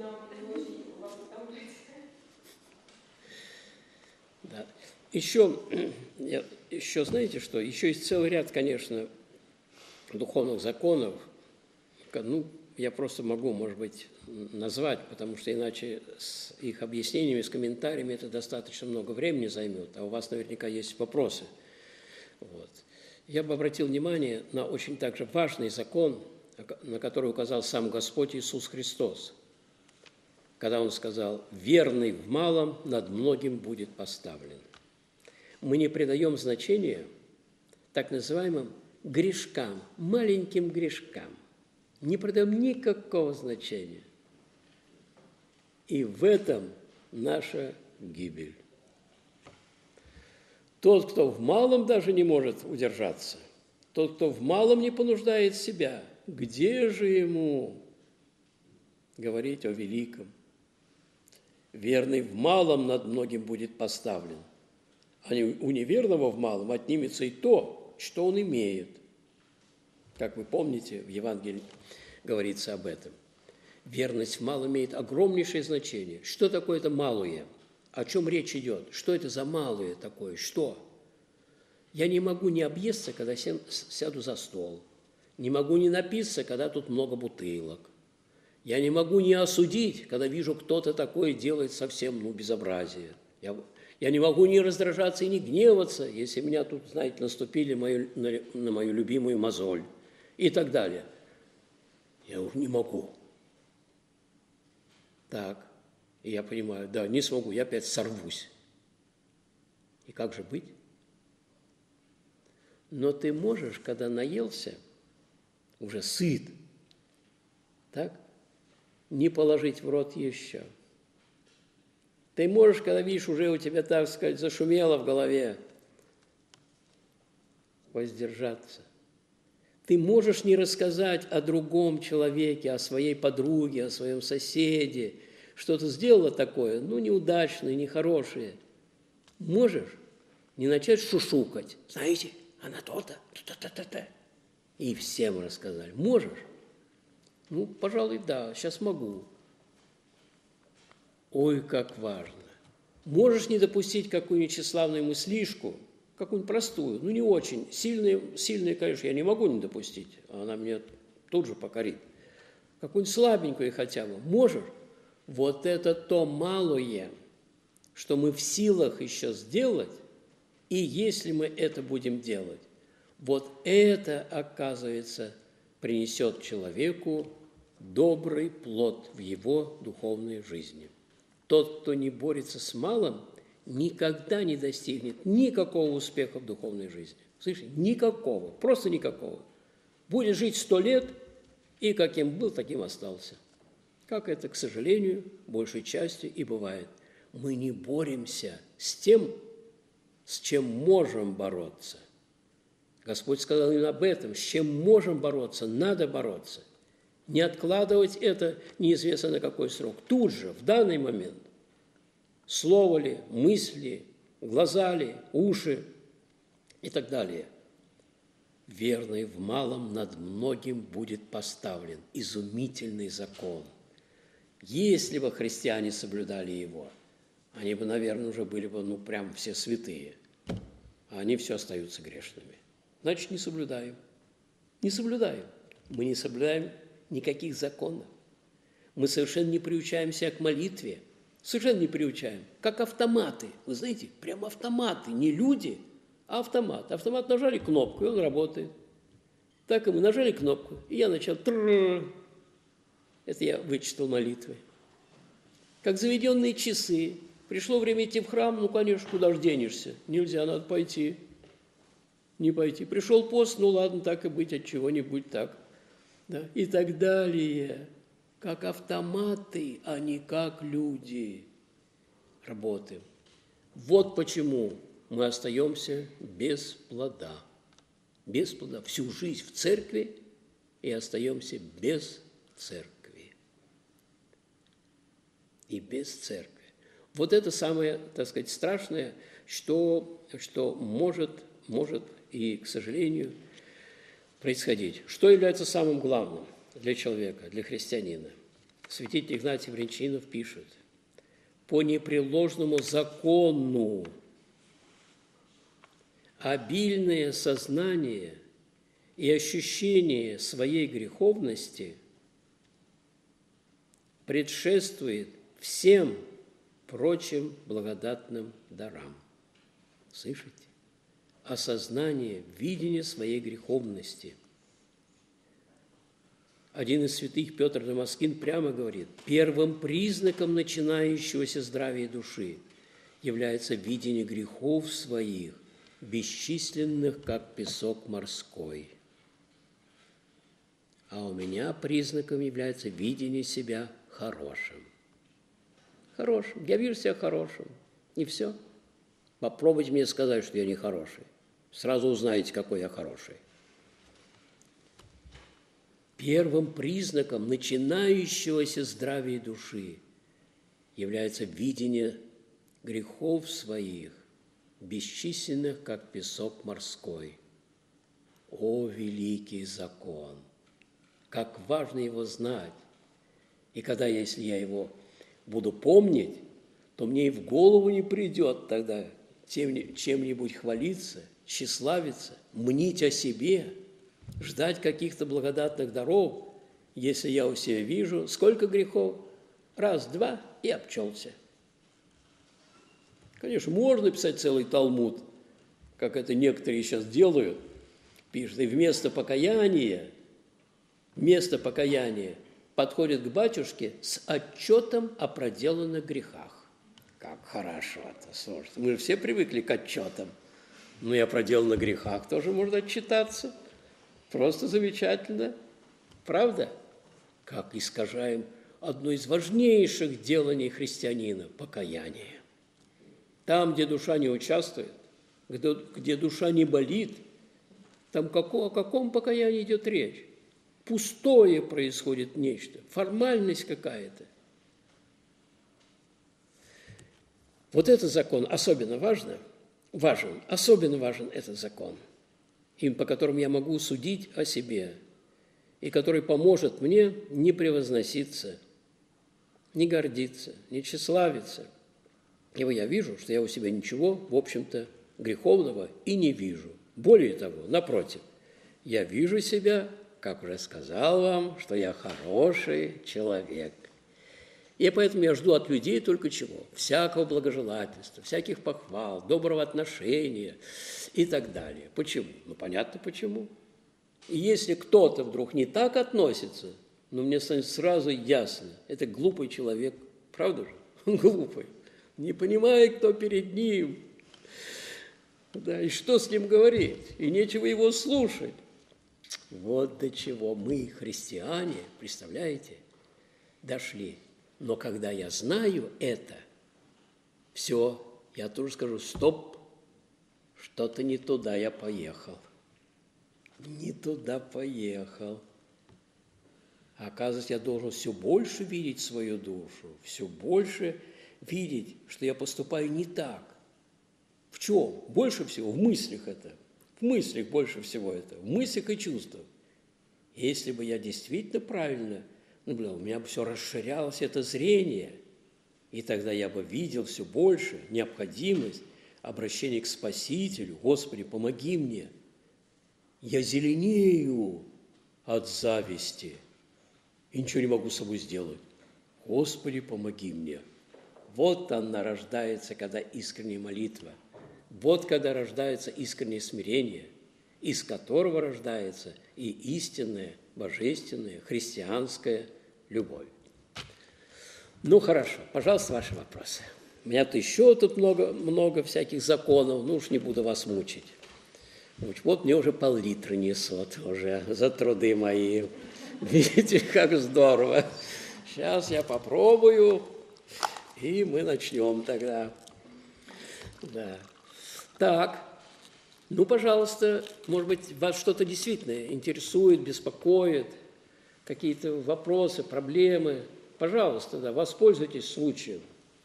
Да. Еще, знаете что, еще есть целый ряд, конечно, духовных законов. Ну, я просто могу, может быть, назвать, потому что иначе с их объяснениями, с комментариями это достаточно много времени займет, а у вас наверняка есть вопросы. Вот. Я бы обратил внимание на очень также важный закон, на который указал сам Господь Иисус Христос, когда Он сказал: «Верный в малом над многим будет поставлен». Мы не придаем значения так называемым грешкам, маленьким грешкам. Не придаем никакого значения. И в этом наша гибель. Тот, кто в малом даже не может удержаться, тот, кто в малом не понуждает себя, где же ему говорить о великом? Верный в малом над многим будет поставлен, а у неверного в малом отнимется и то, что он имеет. Как вы помните, в Евангелии говорится об этом. Верность в малом имеет огромнейшее значение. Что такое это малое? О чем речь идет? Что это за малое такое? Что? Я не могу не объесться, когда сяду за стол. Не могу не напиться, когда тут много бутылок. Я не могу не осудить, когда вижу, кто-то такое делает совсем безобразие. Я не могу не раздражаться и не гневаться, если меня тут, знаете, наступили на мою любимую мозоль и так далее. Я уже не могу. Так, и я понимаю, да, не смогу, я опять сорвусь. И как же быть? Но ты можешь, когда наелся, уже сыт, так, не положить в рот еще. Ты можешь, когда видишь, уже у тебя, так сказать, зашумело в голове, воздержаться. Ты можешь не рассказать о другом человеке, о своей подруге, о своем соседе, что-то сделала такое, неудачное, нехорошее. Можешь не начать шушукать. Знаете, она то-то, то-то. И всем рассказали. Можешь? Пожалуй, да, сейчас могу. Ой, как важно. Можешь не допустить какую-нибудь тщеславную мыслишку, какую-нибудь простую, не очень. Сильные, конечно, я не могу не допустить, она меня тут же покорит. Какую-нибудь слабенькую хотя бы. Можешь? Вот это то малое, что мы в силах еще сделать, и если мы это будем делать, вот это, оказывается, принесет человеку добрый плод в его духовной жизни. Тот, кто не борется с малым, никогда не достигнет никакого успеха в духовной жизни. Слышите? Никакого, просто никакого. Будет жить 100 лет, и каким был, таким остался. Как это, к сожалению, большей частью и бывает. Мы не боремся с тем, с чем можем бороться. Господь сказал именно об этом. С чем можем бороться, надо бороться. Не откладывать это неизвестно на какой срок. Тут же, в данный момент. Слово ли, мысли, глаза ли, уши и так далее. Верный в малом над многим будет поставлен. Изумительный закон. Если бы христиане соблюдали его, они бы, наверное, уже были бы, прям все святые. а они все остаются грешными. Значит, не соблюдаем. Не соблюдаем. Мы не соблюдаем никаких законов. Мы совершенно не приучаем себя к молитве. Совершенно не приучаем. Как автоматы. Вы знаете, прям автоматы. Не люди, а автомат. Автомат нажали кнопку, и он работает. Так и мы нажали кнопку, и я начал... Это я вычитал молитвы. Как заведенные часы. Пришло время идти в храм, ну, конечно, куда же денешься? Нельзя, надо пойти. Не пойти. Пришел пост, ну, ладно, так и быть, от чего-нибудь так. Да? И так далее. Как автоматы, а не как люди работаем. Вот почему мы остаемся без плода. Без плода. Всю жизнь в церкви и остаемся без церкви. И без церкви. Вот это самое, так сказать, страшное, что может и, к сожалению, происходить. Что является самым главным для человека, для христианина? Святитель Игнатий Брянчанинов пишет: по непреложному закону обильное сознание и ощущение своей греховности предшествует всем прочим благодатным дарам. Слышите? Осознание, видение своей греховности. Один из святых, Петр Дамаскин, прямо говорит: первым признаком начинающегося здравия души является видение грехов своих, бесчисленных, как песок морской. А у меня признаком является видение себя хорошим. Хорошим. Я вижу себя хорошим. И все. Попробуйте мне сказать, что я не хороший. Сразу узнаете, какой я хороший. Первым признаком начинающегося здравия души является видение грехов своих, бесчисленных, как песок морской. О, великий закон! Как важно его знать! И когда, если я его буду помнить, то мне и в голову не придет тогда чем-нибудь хвалиться, тщеславиться, мнить о себе, ждать каких-то благодатных даров, если я у себя вижу, сколько грехов, раз, два, и обчелся. Конечно, можно писать целый Талмуд, как это некоторые сейчас делают, пишут, и вместо покаяния подходит к батюшке с отчетом о проделанных грехах. Как хорошо-то, слушайте. Мы же все привыкли к отчетам. Но и о проделанных грехах тоже можно отчитаться. Просто замечательно. Правда? Как искажаем одно из важнейших деланий христианина – покаяние. Там, где душа не участвует, где душа не болит, там о каком покаянии идет речь? Пустое происходит нечто, формальность какая-то. Вот этот закон особенно особенно важен этот закон, по которому я могу судить о себе, и который поможет мне не превозноситься, не гордиться, не тщеславиться. Ибо я вижу, что я у себя ничего, в общем-то, греховного и не вижу. Более того, напротив, я вижу себя, как уже сказал вам, что я хороший человек. И поэтому я жду от людей только чего? Всякого благожелательства, всяких похвал, доброго отношения и так далее. Почему? Ну, понятно, почему. И если кто-то вдруг не так относится, мне станет сразу ясно, это глупый человек, правда же? Он глупый, не понимает, кто перед ним. Да, и что с ним говорить? И нечего его слушать. Вот до чего мы, христиане, представляете, дошли. Но когда я знаю это, все, я тоже скажу: стоп, что-то не туда я поехал. Не туда поехал. А оказывается, я должен все больше видеть свою душу, все больше видеть, что я поступаю не так. В чем? Больше всего в мыслях это. В мыслях больше всего это. В мыслях и чувствах. Если бы я действительно правильно наблюдал, у меня бы все расширялось, это зрение. И тогда я бы видел все больше необходимость обращение к Спасителю. Господи, помоги мне. Я зеленею от зависти и ничего не могу с собой сделать. Господи, помоги мне. Вот она рождается, когда искренняя молитва. Вот когда рождается искреннее смирение, из которого рождается и истинная, божественная, христианская любовь. Ну, хорошо, пожалуйста, ваши вопросы. У меня еще тут много всяких законов, ну уж не буду вас мучить. Вот мне уже пол-литра несут уже за труды мои. Видите, как здорово. Сейчас я попробую, и мы начнем тогда. Да. Так, ну, пожалуйста, может быть, вас что-то действительно интересует, беспокоит, какие-то вопросы, проблемы. Пожалуйста, да, воспользуйтесь случаем.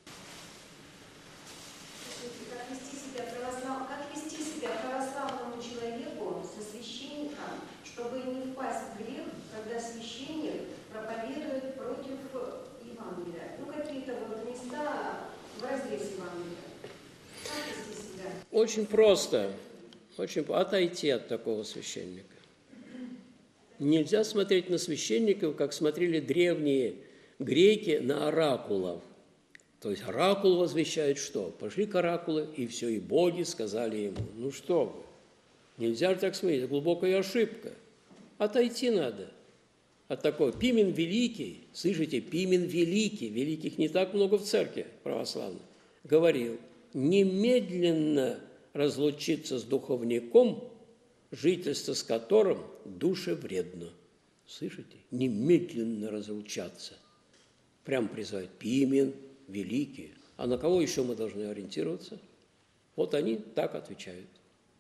Как вести себя православному человеку со священником, чтобы не впасть в грех, когда священник проповедует против Евангелия? Ну, какие-то вот места вразрез Евангелия. Как вести себя? Очень просто. Отойти от такого священника. Нельзя смотреть на священников, как смотрели древние греки на оракулов. То есть оракул возвещает что? Пошли к оракулу, и все, и боги сказали ему, ну что вы, нельзя же так смотреть, это глубокая ошибка. Отойти надо от такого. Пимен Великий, слышите, Пимен Великий, великих не так много в церкви православной, говорил, немедленно разлучиться с духовником, жительство с которым душе вредно. Слышите? Немедленно разлучаться. Прям призывает Пимен Великий. А на кого еще мы должны ориентироваться? Вот они так отвечают.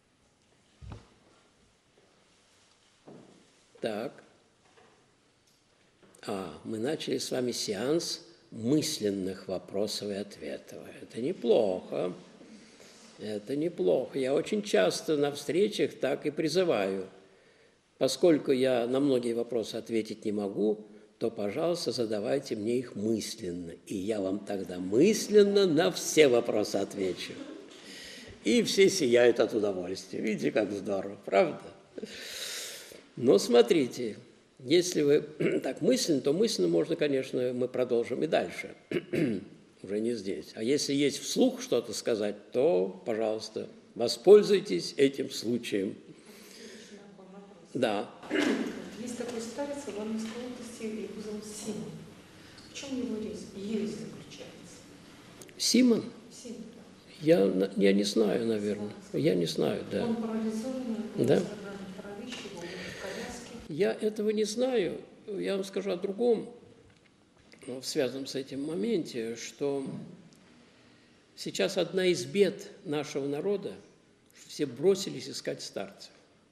Так. Мы начали с вами сеанс мысленных вопросов и ответов. Это неплохо. Это неплохо. Я очень часто на встречах так и призываю. Поскольку я на многие вопросы ответить не могу, то, пожалуйста, задавайте мне их мысленно. И я вам тогда мысленно на все вопросы отвечу. И все сияют от удовольствия. Видите, как здорово, правда? Но смотрите, если вы так мысленно, то мысленно можно, конечно, мы продолжим и дальше. Уже не здесь. А если есть вслух что-то сказать, то, пожалуйста, воспользуйтесь этим случаем. Да. Есть такой старец в Ивановской области, его зовут Симон. В чем его ересь заключается? Симон? Симон, да. Я не знаю, наверное. Я не знаю, да. Он парализованный, да? паралич, его в коляске. Я этого не знаю. Я вам скажу о другом, в связанном с этим моменте, что сейчас одна из бед нашего народа, что все бросились искать старцев.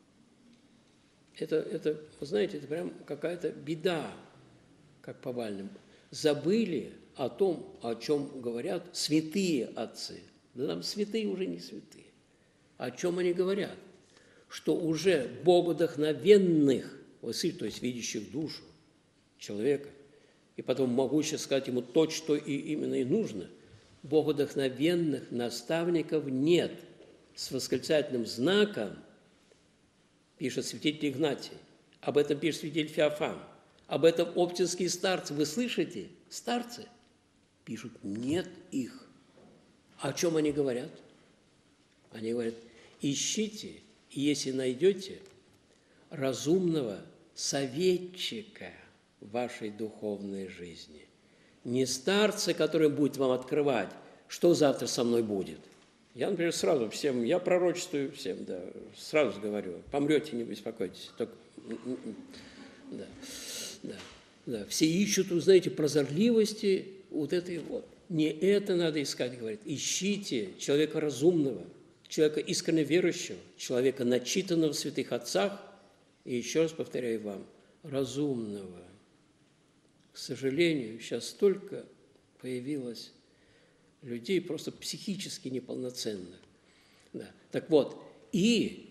Это, вы знаете, это прям какая-то беда, как повальным. Забыли о том, о чем говорят святые отцы. Да нам святые уже не святые. О чем они говорят? Что уже богодохновенных, то есть видящих душу человека, и потом могущих сказать ему то, что именно и нужно, богодохновенных наставников нет. С восклицательным знаком пишет святитель Игнатий, об этом пишет святитель Феофан, об этом оптинские старцы. Вы слышите? Старцы пишут, нет их. О чем они говорят? Они говорят, ищите, и если найдете, разумного советчика в вашей духовной жизни. Не старца, который будет вам открывать, что завтра со мной будет. Я, например, сразу всем, я пророчествую всем, да, сразу говорю, помрете, не беспокойтесь. Только, да. Все ищут, знаете, прозорливости вот этой вот. Не это надо искать, говорит. Ищите человека разумного, человека искренне верующего, человека, начитанного в святых отцах, и еще раз повторяю вам, разумного. К сожалению, сейчас столько появилось людей просто психически неполноценных. Да. Так вот, и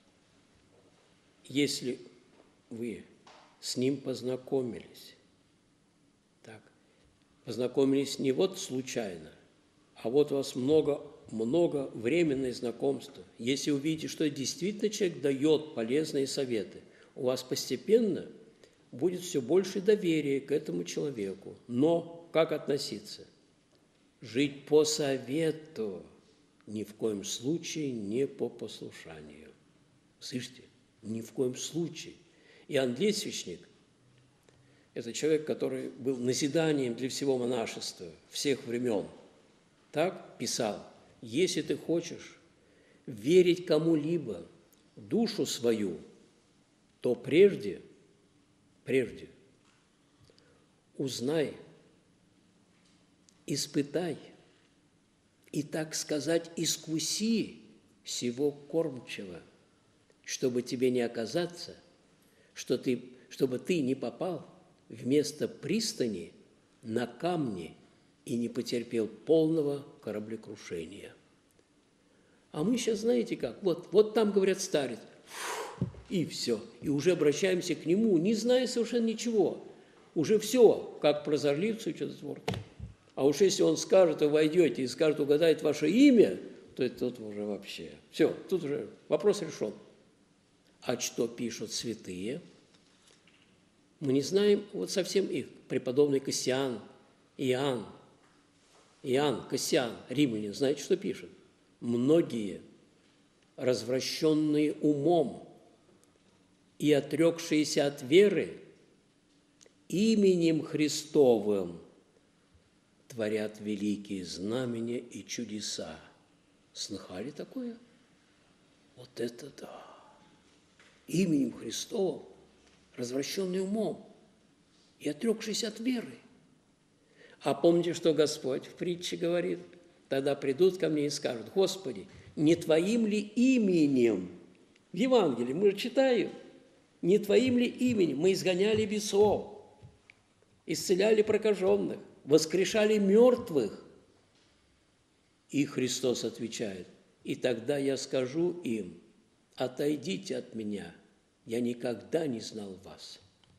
если вы с ним познакомились, познакомились не вот случайно, а вот у вас много много временное знакомство, если увидите, что действительно человек дает полезные советы, у вас постепенно будет все больше доверия к этому человеку. Но как относиться? Жить по совету, ни в коем случае не по послушанию. Слышите? Ни в коем случае. Иоанн Лествичник – это человек, который был назиданием для всего монашества всех времен. Так писал: если ты хочешь верить кому-либо душу свою, то прежде узнай, испытай и, так сказать, искуси сего кормчего, чтобы тебе не оказаться, чтобы ты не попал вместо пристани на камни и не потерпел полного кораблекрушения. А мы сейчас, знаете как, вот там, говорят, старец, и все, и уже обращаемся к нему, не зная совершенно ничего, уже все, как прозорливцу и чудотворцу. А уж если он скажет, вы войдете и скажет, угадает ваше имя, то это тут уже вообще, все, тут уже вопрос решен. А что пишут святые? Мы не знаем вот совсем их. Преподобный Кассиан, Иоанн Кассиан, римлянин, знаете, что пишет? Многие, развращенные умом и отрекшиеся от веры, именем Христовым творят великие знамения и чудеса. Слыхали такое? Вот это да! Именем Христовым, развращенный умом и отрекшийся от веры. А помните, что Господь в притче говорит? Тогда придут ко мне и скажут: Господи, не Твоим ли именем? В Евангелии мы же читаем: не Твоим ли именем мы изгоняли бесов, исцеляли прокаженных, воскрешали мертвых? И Христос отвечает: и тогда я скажу им: отойдите от меня, я никогда не знал вас.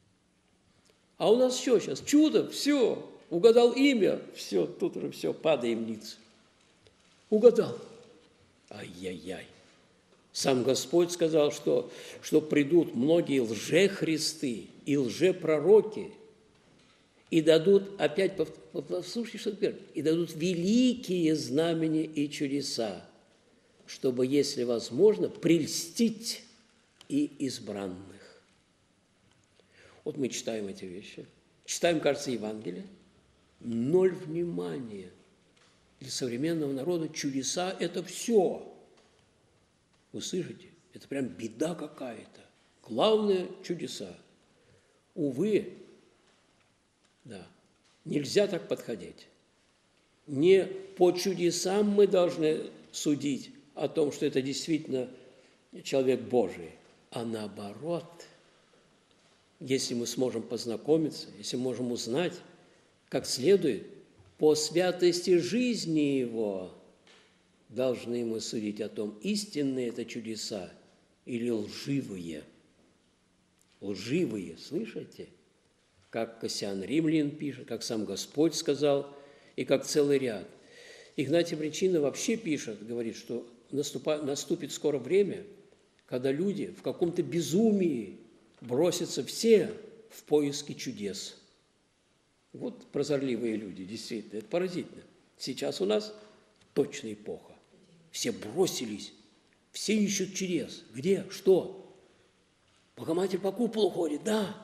А у нас что сейчас? Чудо, все, угадал имя, все, тут уже все, падаем ниц. Угадал. Ай-яй-яй. Сам Господь сказал, что придут многие лжехристы и лжепророки, и дадут, опять, послушайте, что теперь, и дадут великие знамения и чудеса, чтобы, если возможно, прельстить и избранных. Вот мы читаем эти вещи, читаем, кажется, Евангелие, 0 внимания. Для современного народа чудеса – это все. Вы слышите? Это прям беда какая-то. Главное – чудеса. Увы, да, нельзя так подходить. Не по чудесам мы должны судить о том, что это действительно человек Божий, а наоборот, если мы сможем познакомиться, если мы можем узнать, как следует, по святости жизни его, должны мы судить о том, истинные это чудеса или лживые. Лживые, слышите? Как Кассиан Римлян пишет, как сам Господь сказал, и как целый ряд. Игнатий Брянчанин вообще пишет, говорит, что наступит скоро время, когда люди в каком-то безумии бросятся все в поиски чудес. Вот прозорливые люди, действительно, это поразительно. Сейчас у нас точно эпоха. Все бросились, все ищут чудес. Где? Что? Богоматерь по куполу ходит, да.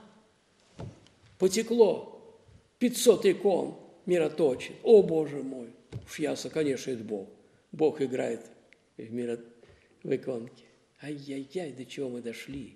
Потекло 500 икон мироточит. О, Боже мой! Уж ясно, конечно, это Бог. Бог играет в иконке. Ай-яй-яй, до чего мы дошли.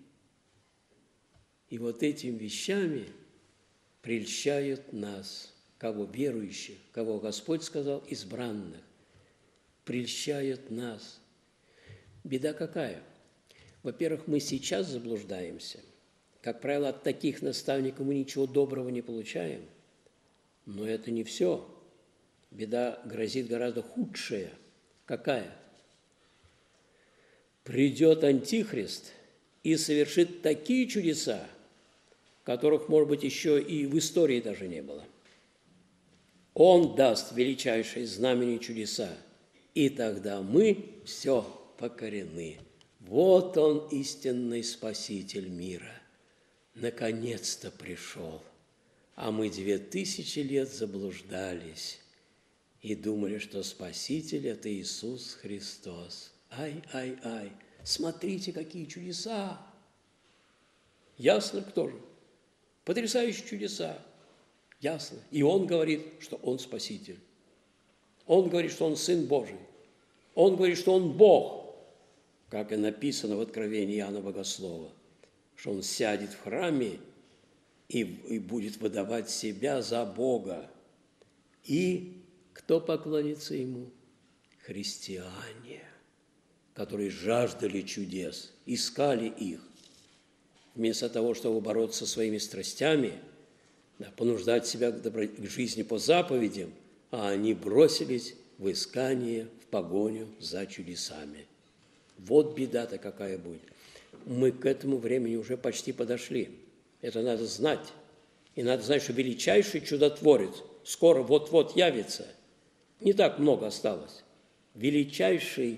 И вот этими вещами прельщают нас, кого верующих, кого Господь сказал, избранных. Прельщают нас. Беда какая? Во-первых, мы сейчас заблуждаемся. Как правило, от таких наставников мы ничего доброго не получаем. Но это не все. Беда грозит гораздо худшая. Какая? Придет Антихрист и совершит такие чудеса, которых, может быть, еще и в истории даже не было. Он даст величайшие знамения и чудеса. и тогда мы все покорены. Вот он, истинный Спаситель мира. Наконец-то пришел. А мы 2000 лет заблуждались и думали, что Спаситель – это Иисус Христос. Ай, смотрите, какие чудеса! Ясно, кто же? Потрясающие чудеса. Ясно. И он говорит, что он Спаситель. Он говорит, что он Сын Божий. Он говорит, что он Бог, как и написано в Откровении Иоанна Богослова, что он сядет в храме и будет выдавать себя за Бога. И кто поклонится ему? Христиане, которые жаждали чудес, искали их. Вместо того, чтобы бороться со своими страстями, понуждать себя к жизни по заповедям, а они бросились в искание, в погоню за чудесами. Вот беда-то какая будет. Мы к этому времени уже почти подошли. Это надо знать. И надо знать, что величайший чудотворец скоро вот-вот явится. Не так много осталось. Величайший.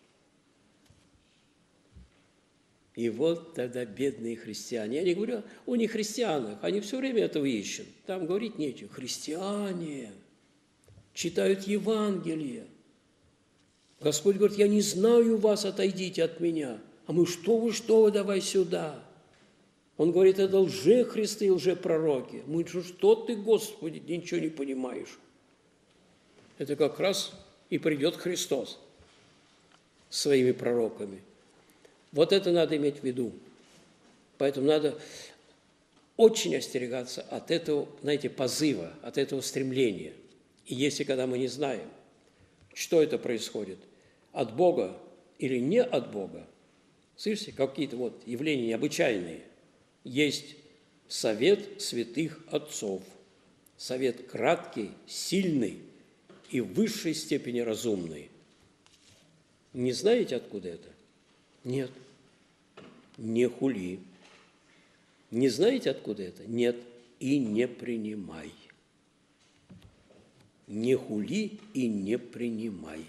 И вот тогда бедные христиане. Я не говорю о нехристианах, они все время этого ищут. Там говорить нечего. Христиане читают Евангелие. Господь говорит, я не знаю вас, отойдите от меня. А мы, что вы, давай сюда. Он говорит, это лжехристы и лжепророки. Мы, что ты, Господи, ничего не понимаешь. Это как раз и придет Христос своими пророками. Вот это надо иметь в виду. Поэтому надо очень остерегаться от этого, знаете, позыва, от этого стремления. И если когда мы не знаем, что это происходит, от Бога или не от Бога, слышите, какие-то вот явления необычайные, есть совет святых отцов, совет краткий, сильный и в высшей степени разумный. Не знаете, откуда это? Нет. Не хули. Не знаете, откуда это? Нет. И не принимай. Не хули и не принимай.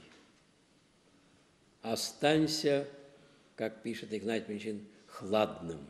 Останься, как пишет Игнатий Мичин, хладным.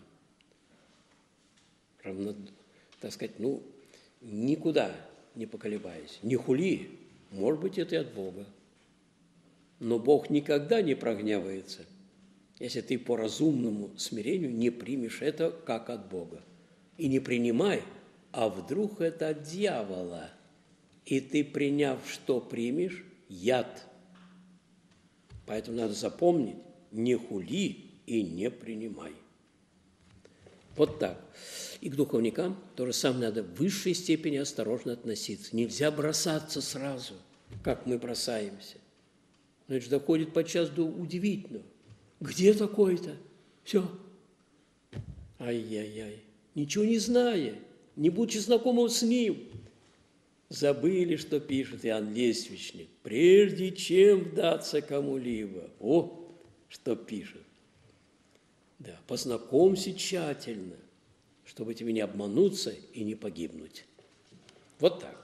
Так сказать, никуда не поколебаясь. Не хули. Может быть, это и от Бога. Но Бог никогда не прогневается, если ты по разумному смирению не примешь это как от Бога. И не принимай, а вдруг это от дьявола. И ты, приняв, что примешь? Яд. Поэтому надо запомнить, не хули и не принимай. Вот так. И к духовникам тоже самое надо в высшей степени осторожно относиться. Нельзя бросаться сразу, как мы бросаемся. Но это же доходит подчас до удивительного. Где такой-то? Все. Ай-яй-яй. Ничего не зная, не будучи знакомым с ним. Забыли, что пишет Иоанн Лествичник. Прежде чем вдаться кому-либо. О, что пишет. Да, познакомься тщательно, чтобы тебе не обмануться и не погибнуть. Вот так.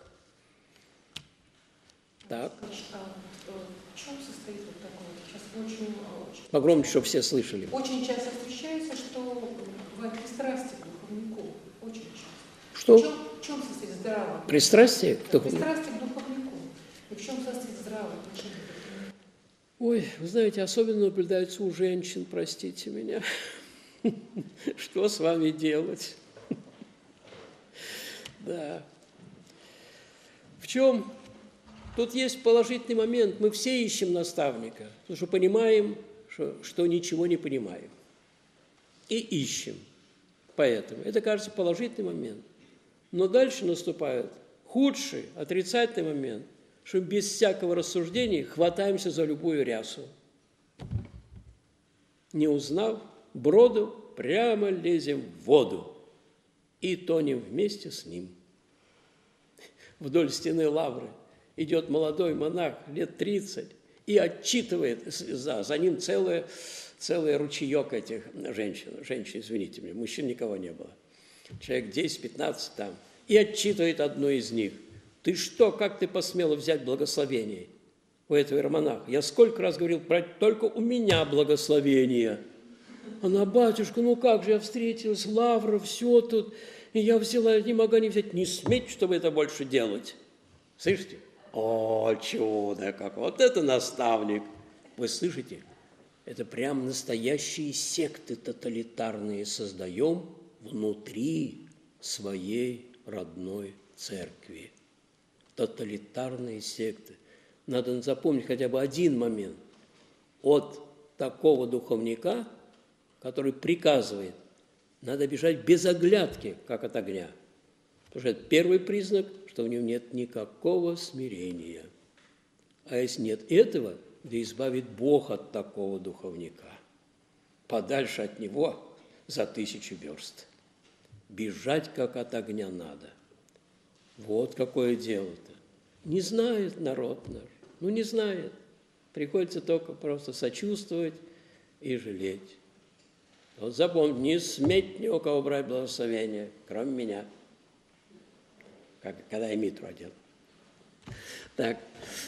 Так. В чем состоит вот такое? Сейчас очень погромче, чтобы все слышали. Очень часто встречается, что бывает пристрастие к духовнику. Очень часто. Что? В чем состоит здравое? Пристрастие к духовнику? Пристрастие к духовнику. И в чем состоит здравое отношение к духовнику? Ой, вы знаете, особенно наблюдается у женщин, простите меня. Что с вами делать? Да. В чем? Тут есть положительный момент. Мы все ищем наставника, потому что понимаем, что ничего не понимаем. И ищем. Поэтому это, кажется, положительный момент. Но дальше наступает худший, отрицательный момент, что без всякого рассуждения хватаемся за любую рясу. Не узнав броду, прямо лезем в воду и тонем вместе с ним. Вдоль стены Лавры идет молодой монах, лет 30, и отчитывает, за ним целый ручеек этих женщин, извините меня, мужчин никого не было, человек 10-15 там, и отчитывает одну из них. Ты что, как ты посмела взять благословение? у этого иеромонаха. Я сколько раз говорил, только у меня благословение. Она, батюшка, ну как же, я встретилась, лавра, все тут, и я взяла, не могу не взять, не сметь, чтобы это больше делать. Слышите? О, чудо как! Вот это наставник! Вы слышите? Это прям настоящие секты тоталитарные создаем внутри своей родной церкви. Тоталитарные секты. Надо запомнить хотя бы один момент. От такого духовника, который приказывает, надо бежать без оглядки, как от огня. Потому что это первый признак, что в нем нет никакого смирения. А если нет этого, да избавит Бог от такого духовника. Подальше от него за 1000 верст. Бежать, как от огня, надо. Вот какое дело-то. Не знает народ наш. Ну, не знает. Приходится только просто сочувствовать и жалеть. Вот запомни, не сметь ни у кого брать благословение, кроме меня. Когда я митру одел. Так.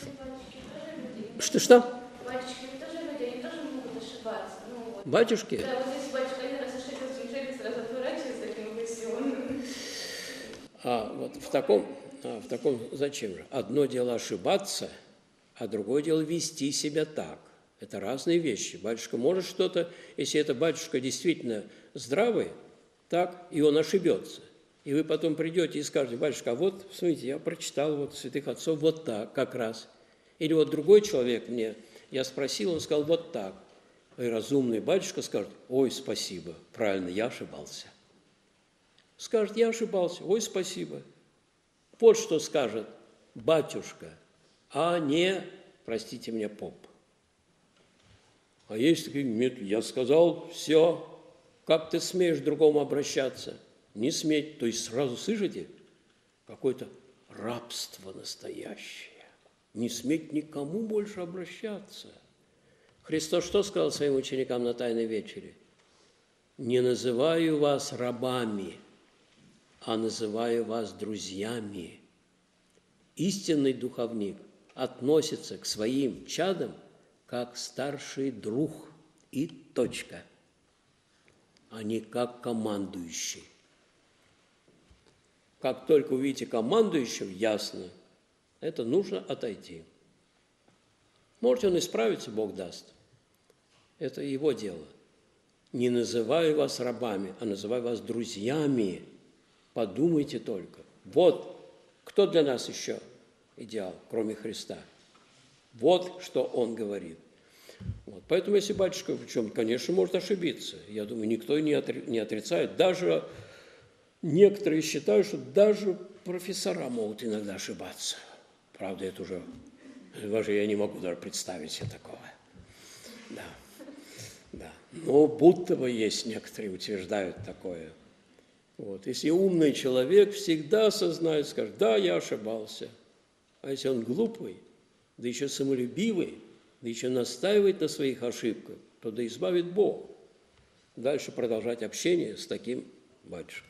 Что? Батюшки тоже люди, они тоже могут ошибаться. Ну, вот. Батюшки? Да, вот если батюшка один раз ошибется, неужели сразу отворачивается таким мыслям? Вот в таком зачем же? Одно дело ошибаться, а другое дело вести себя так. Это разные вещи. Батюшка может что-то, если это батюшка действительно здравый, так, и он ошибется. И вы потом придете и скажете, батюшка, а вот, смотрите, я прочитал вот святых отцов вот так как раз. Или вот другой человек мне, я спросил, он сказал вот так. И разумный батюшка скажет, ой, спасибо, правильно, я ошибался. Скажет, я ошибался, ой, спасибо. Вот что скажет батюшка, а не, простите меня, поп. А есть такие методы, я сказал, все, как ты смеешь к другому обращаться? Не сметь, то есть сразу слышите, какое-то рабство настоящее. Не сметь никому больше обращаться. Христос что сказал своим ученикам на Тайной вечере? Не называю вас рабами, а называю вас друзьями. Истинный духовник относится к своим чадам как старший друг и точка, а не как командующий. Как только увидите командующего, ясно, это нужно отойти. Может, он исправится, Бог даст. Это его дело. Не называю вас рабами, а называю вас друзьями. Подумайте только. Вот кто для нас еще идеал, кроме Христа. Вот что он говорит. Вот. Поэтому, если батюшка, причем, конечно, может ошибиться. Я думаю, никто не отрицает. Даже некоторые считают, что даже профессора могут иногда ошибаться. Правда, это уже я не могу даже представить себе такого. Да. Но будто бы есть некоторые утверждают такое. Вот. Если умный человек всегда осознает, скажет, да, я ошибался. А если он глупый, да еще самолюбивый, да еще настаивает на своих ошибках, то да избавит Бог. Дальше продолжать общение с таким батюшкой.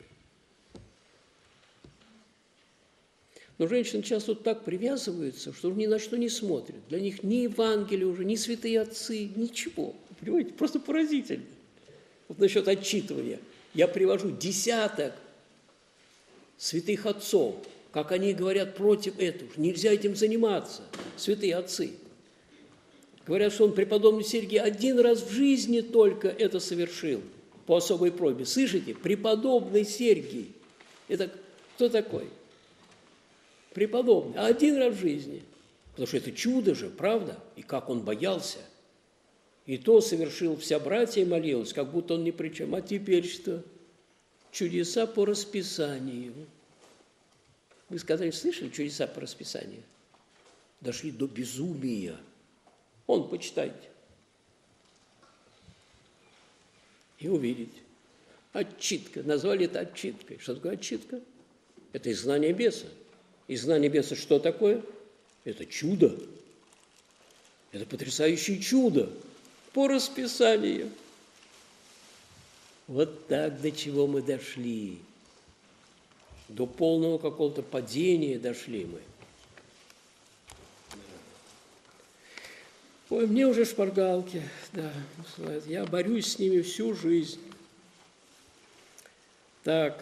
Но женщины часто так привязываются, что ни на что не смотрят. Для них ни Евангелие уже, ни святые отцы, ничего. Понимаете, просто поразительно. Вот насчет отчитывания. Я привожу десяток святых отцов, как они говорят против этого. Нельзя этим заниматься, святые отцы. Говорят, что он, преподобный Сергий, один раз в жизни только это совершил по особой просьбе. Слышите? Преподобный Сергий. Это кто такой? Преподобный. Один раз в жизни. Потому что это чудо же, правда? И как он боялся. И то совершил, вся братья молилась, как будто он ни при чем. А теперь что? Чудеса по расписанию. Вы сказали, слышали чудеса по расписанию? Дошли до безумия. Вон, почитайте. И увидите. Отчитка. Назвали это отчиткой. Что такое отчитка? Это изгнание беса. Изгнание беса что такое? Это чудо. Это потрясающее чудо. По расписанию. Вот так до чего мы дошли. До полного какого-то падения дошли мы. Ой, мне уже шпаргалки, да, я борюсь с ними всю жизнь. Так,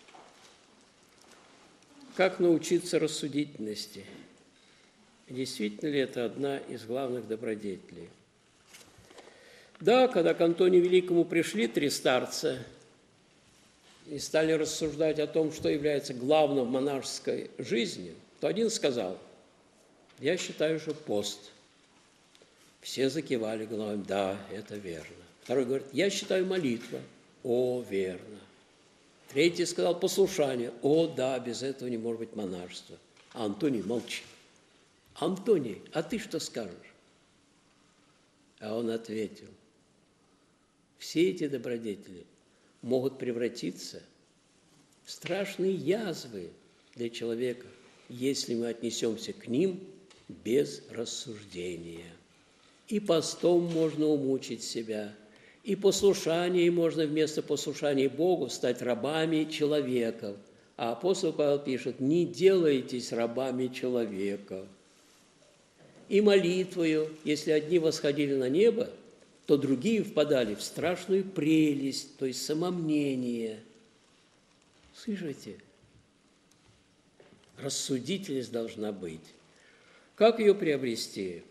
как научиться рассудительности? Действительно ли это одна из главных добродетелей? Да, когда к Антонию Великому пришли 3 старца и стали рассуждать о том, что является главным в монашеской жизни, то один сказал: я считаю, что пост. Все закивали головами: да, это верно. Второй говорит: я считаю, молитва. О, верно. Третий сказал: послушание. О, да, без этого не может быть монашества. А Антоний молчит. Антоний, а ты что скажешь? А он ответил: все эти добродетели могут превратиться в страшные язвы для человека, если мы отнесемся к ним без рассуждения. И постом можно умучить себя, и послушанием можно вместо послушания Богу стать рабами человека. А апостол Павел пишет: не делайтесь рабами человека. И молитвою, если одни восходили на небо, то другие впадали в страшную прелесть, то есть самомнение. Слышите? Рассудительность должна быть. Как ее приобрести?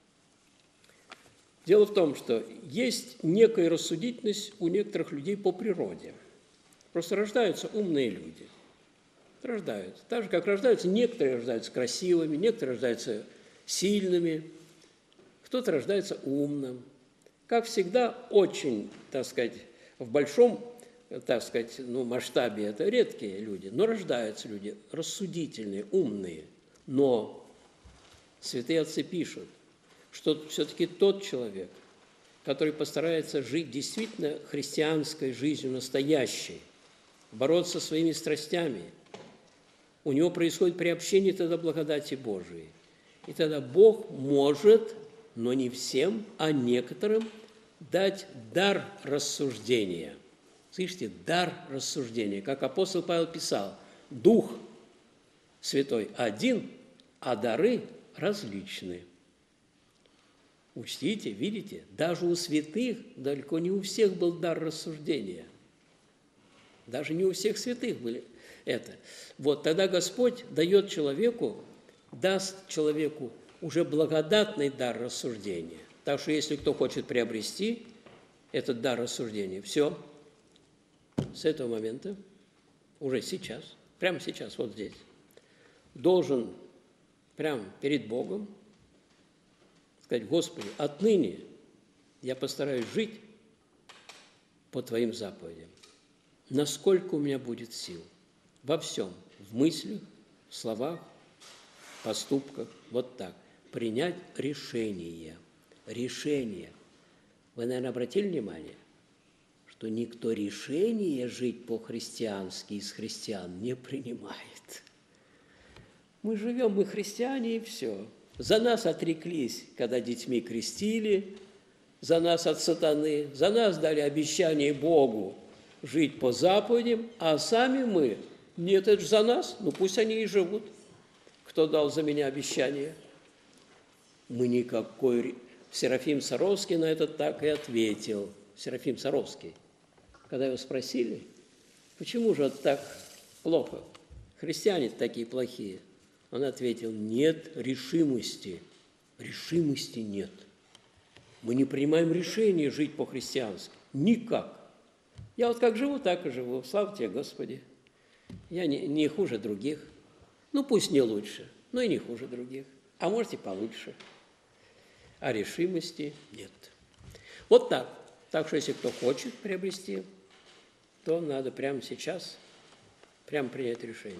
Дело в том, что есть некая рассудительность у некоторых людей по природе. Просто рождаются умные люди. Рождаются. Так же, как рождаются, некоторые рождаются красивыми, некоторые рождаются сильными, кто-то рождается умным. Как всегда, очень, так сказать, в большом, так сказать, масштабе это редкие люди, но рождаются люди рассудительные, умные. Но святые отцы пишут, что все-таки тот человек, который постарается жить действительно христианской жизнью настоящей, бороться со своими страстями, у него происходит приобщение тогда благодати Божией. И тогда Бог может, но не всем, а некоторым, дать дар рассуждения. Слышите, дар рассуждения. Как апостол Павел писал: Дух Святой один, а дары различны. Учтите, видите, даже у святых далеко не у всех был дар рассуждения. Даже не у всех святых были это. Вот тогда Господь дает человеку, даст человеку уже благодатный дар рассуждения. Так что если кто хочет приобрести этот дар рассуждения, все, с этого момента, уже сейчас, прямо сейчас, вот здесь, должен прямо перед Богом сказать: Господи, отныне я постараюсь жить по Твоим заповедям, насколько у меня будет сил, во всем, в мыслях, в словах, в поступках, вот так, принять решение. Решение. Вы, наверное, обратили внимание, что никто решение жить по-христиански из христиан не принимает. Мы живем, мы христиане, и все. За нас отреклись, когда детьми крестили, за нас от сатаны, за нас дали обещание Богу жить по заповедям, а сами мы, нет, это же за нас, ну пусть они и живут. Кто дал за меня обещание? Мы никакой... Серафим Саровский на это так и ответил. Серафим Саровский. Когда его спросили, почему же это так плохо? Христиане такие плохие. Он ответил: нет решимости. Решимости нет. Мы не принимаем решение жить по-христиански. Никак. Я вот как живу, так и живу. Слава тебе, Господи. Я не хуже других. Ну, пусть не лучше, но и не хуже других. А может и получше. А решимости нет. Вот так. Так что, если кто хочет приобрести, то надо прямо сейчас прямо принять решение.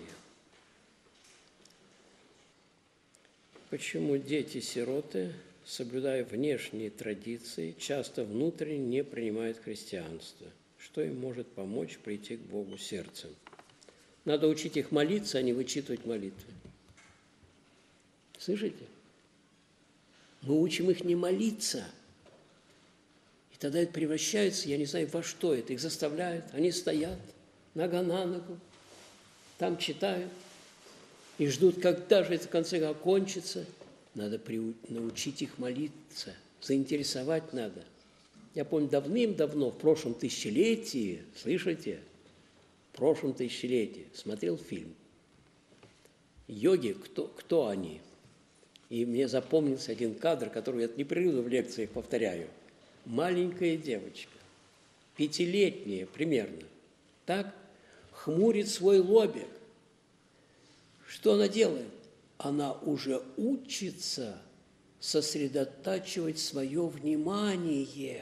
Почему дети-сироты, соблюдая внешние традиции, часто внутренне не принимают христианство? Что им может помочь прийти к Богу сердцем? Надо учить их молиться, а не вычитывать молитвы. Слышите? Мы учим их не молиться. И тогда это превращается, я не знаю, во что это. Их заставляют, они стоят, нога на ногу, там читают и ждут, когда же это в конце окончится. Надо научить их молиться, заинтересовать надо. Я помню, давным-давно, в прошлом тысячелетии, слышите, в прошлом тысячелетии смотрел фильм «Йоги, кто они?». И мне запомнился один кадр, который я непрерывно в лекциях повторяю. Маленькая девочка, 5-летняя примерно, так хмурит свой лобик. Что она делает? Она уже учится сосредотачивать свое внимание.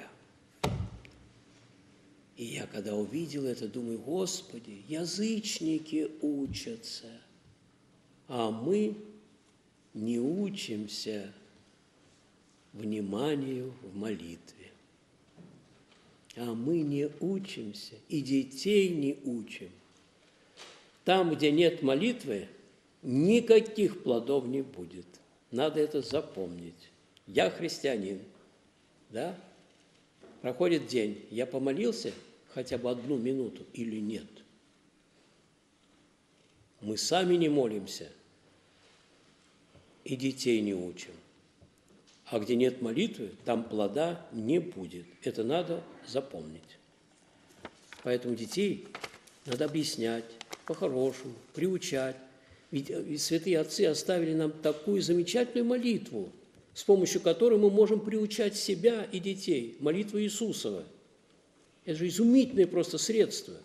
И я, когда увидел это, думаю, Господи, язычники учатся, а мы не учимся вниманию в молитве. А мы не учимся, и детей не учим. Там, где нет молитвы, никаких плодов не будет. Надо это запомнить. Я христианин, да? Проходит день, я помолился хотя бы 1 минуту или нет? Мы сами не молимся и детей не учим. А где нет молитвы, там плода не будет. Это надо запомнить. Поэтому детей надо объяснять по-хорошему, приучать. Ведь святые отцы оставили нам такую замечательную молитву, с помощью которой мы можем приучать себя и детей. Молитва Иисусова. Это же изумительное просто средство.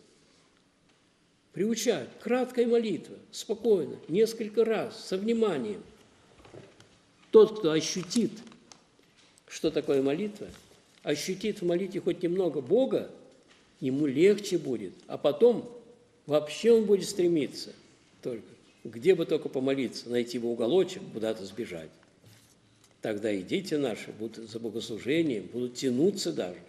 Приучать. Краткая молитва, спокойно, несколько раз, со вниманием. Тот, кто ощутит, что такое молитва, ощутит в молитве хоть немного Бога, ему легче будет. А потом вообще он будет стремиться только, где бы только помолиться, найти бы уголочек, куда-то сбежать. Тогда и дети наши будут за богослужением, будут тянуться даже.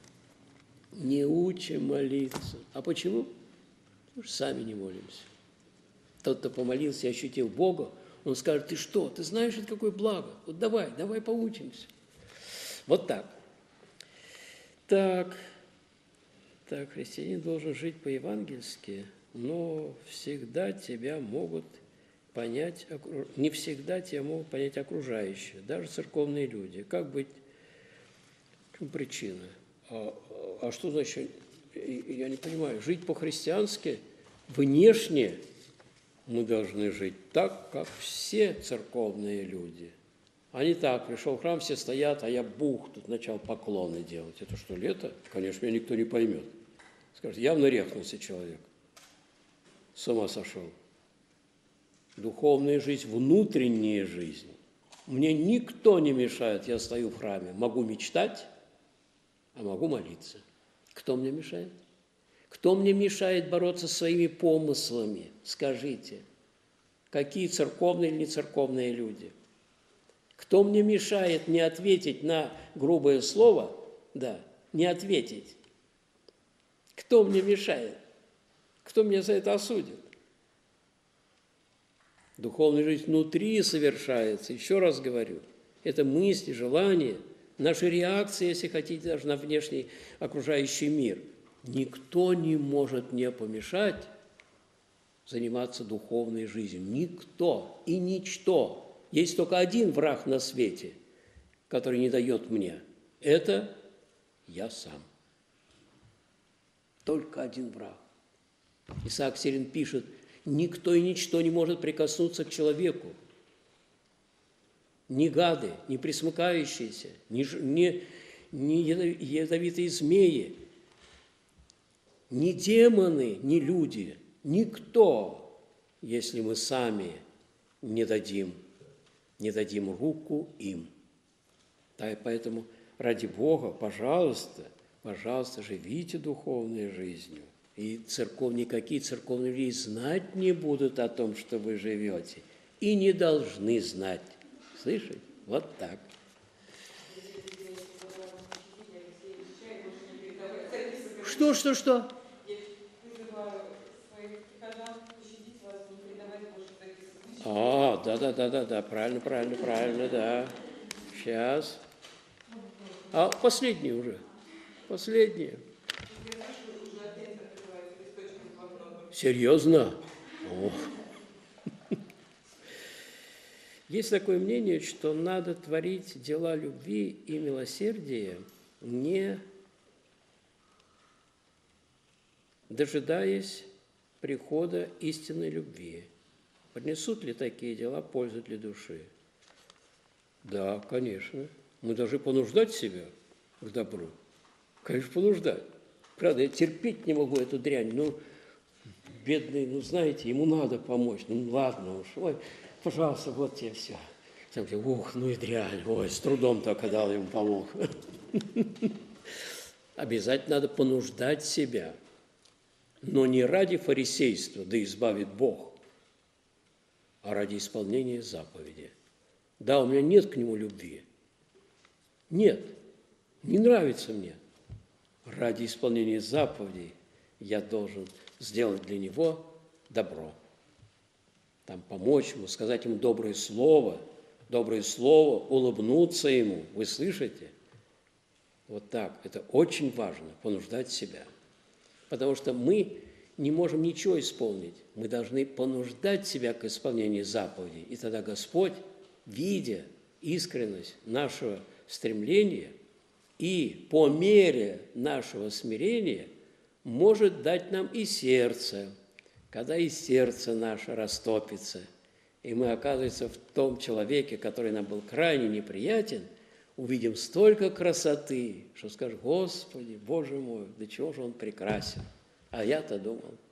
Не учим молиться. А почему? Потому что сами не молимся. Тот, кто помолился и ощутил Бога, он скажет: ты что, ты знаешь, это какое благо? Вот давай поучимся. Вот так. Так, христианин должен жить по-евангельски, но всегда тебя могут понять, не всегда тебя могут понять окружающие, даже церковные люди. Как быть? В чем причина? А что значит, я не понимаю, жить по-христиански внешне мы должны жить так, как все церковные люди. А не так, пришел в храм, все стоят, а я тут начал поклоны делать. Это что, лето? Конечно, меня никто не поймет. Скажет, явно рехнулся человек. С ума сошел. Духовная жизнь, внутренняя жизнь. Мне никто не мешает, я стою в храме. Могу мечтать, а могу молиться. Кто мне мешает? Кто мне мешает бороться со своими помыслами? Скажите, какие церковные или нецерковные люди? Кто мне мешает не ответить на грубое слово? Да, не ответить. Кто мне мешает? Кто меня за это осудит? Духовная жизнь внутри совершается, еще раз говорю. Это мысли, желания, наши реакции, если хотите, даже на внешний окружающий мир. Никто не может мне помешать заниматься духовной жизнью. Никто и ничто. Есть только один враг на свете, который не дает мне. Это я сам. Только один враг. Исаак Сирин пишет: никто и ничто не может прикоснуться к человеку. Ни гады, ни пресмыкающиеся, ни ядовитые змеи, ни демоны, ни люди. Никто, если мы сами не дадим руку им. Да, и поэтому, ради Бога, пожалуйста, живите духовной жизнью. И никакие церковные люди знать не будут о том, что вы живете. И не должны знать. Слышите? Вот так. Что? Да, правильно, да. Сейчас. А последние уже. Серьезно? Есть такое мнение, что надо творить дела любви и милосердия, не дожидаясь прихода истинной любви. Принесут ли такие дела пользу для души? Да, конечно. Мы должны понуждать себя к добру. Конечно, понуждать. Правда, я терпеть не могу эту дрянь. Ну, бедный, ну, знаете, ему надо помочь. Ну, ладно уж. Ой, пожалуйста, вот тебе все. Ух, ну и дрянь. Ой, с трудом только дал ему помог. Обязательно надо понуждать себя. Но не ради фарисейства, да избавит Бог, а ради исполнения заповеди. Да, у меня нет к нему любви. Нет, не нравится мне. Ради исполнения заповедей я должен сделать для него добро. Там помочь ему, сказать ему доброе слово, улыбнуться ему. Вы слышите? Вот так. Это очень важно, понуждать себя. Потому что мы не можем ничего исполнить. Мы должны понуждать себя к исполнению заповедей. И тогда Господь, видя искренность нашего стремления и по мере нашего смирения, может дать нам и сердце, когда и сердце наше растопится, и мы, оказывается, в том человеке, который нам был крайне неприятен, увидим столько красоты, что скажем: Господи, Боже мой, до чего же он прекрасен. А я-то думал,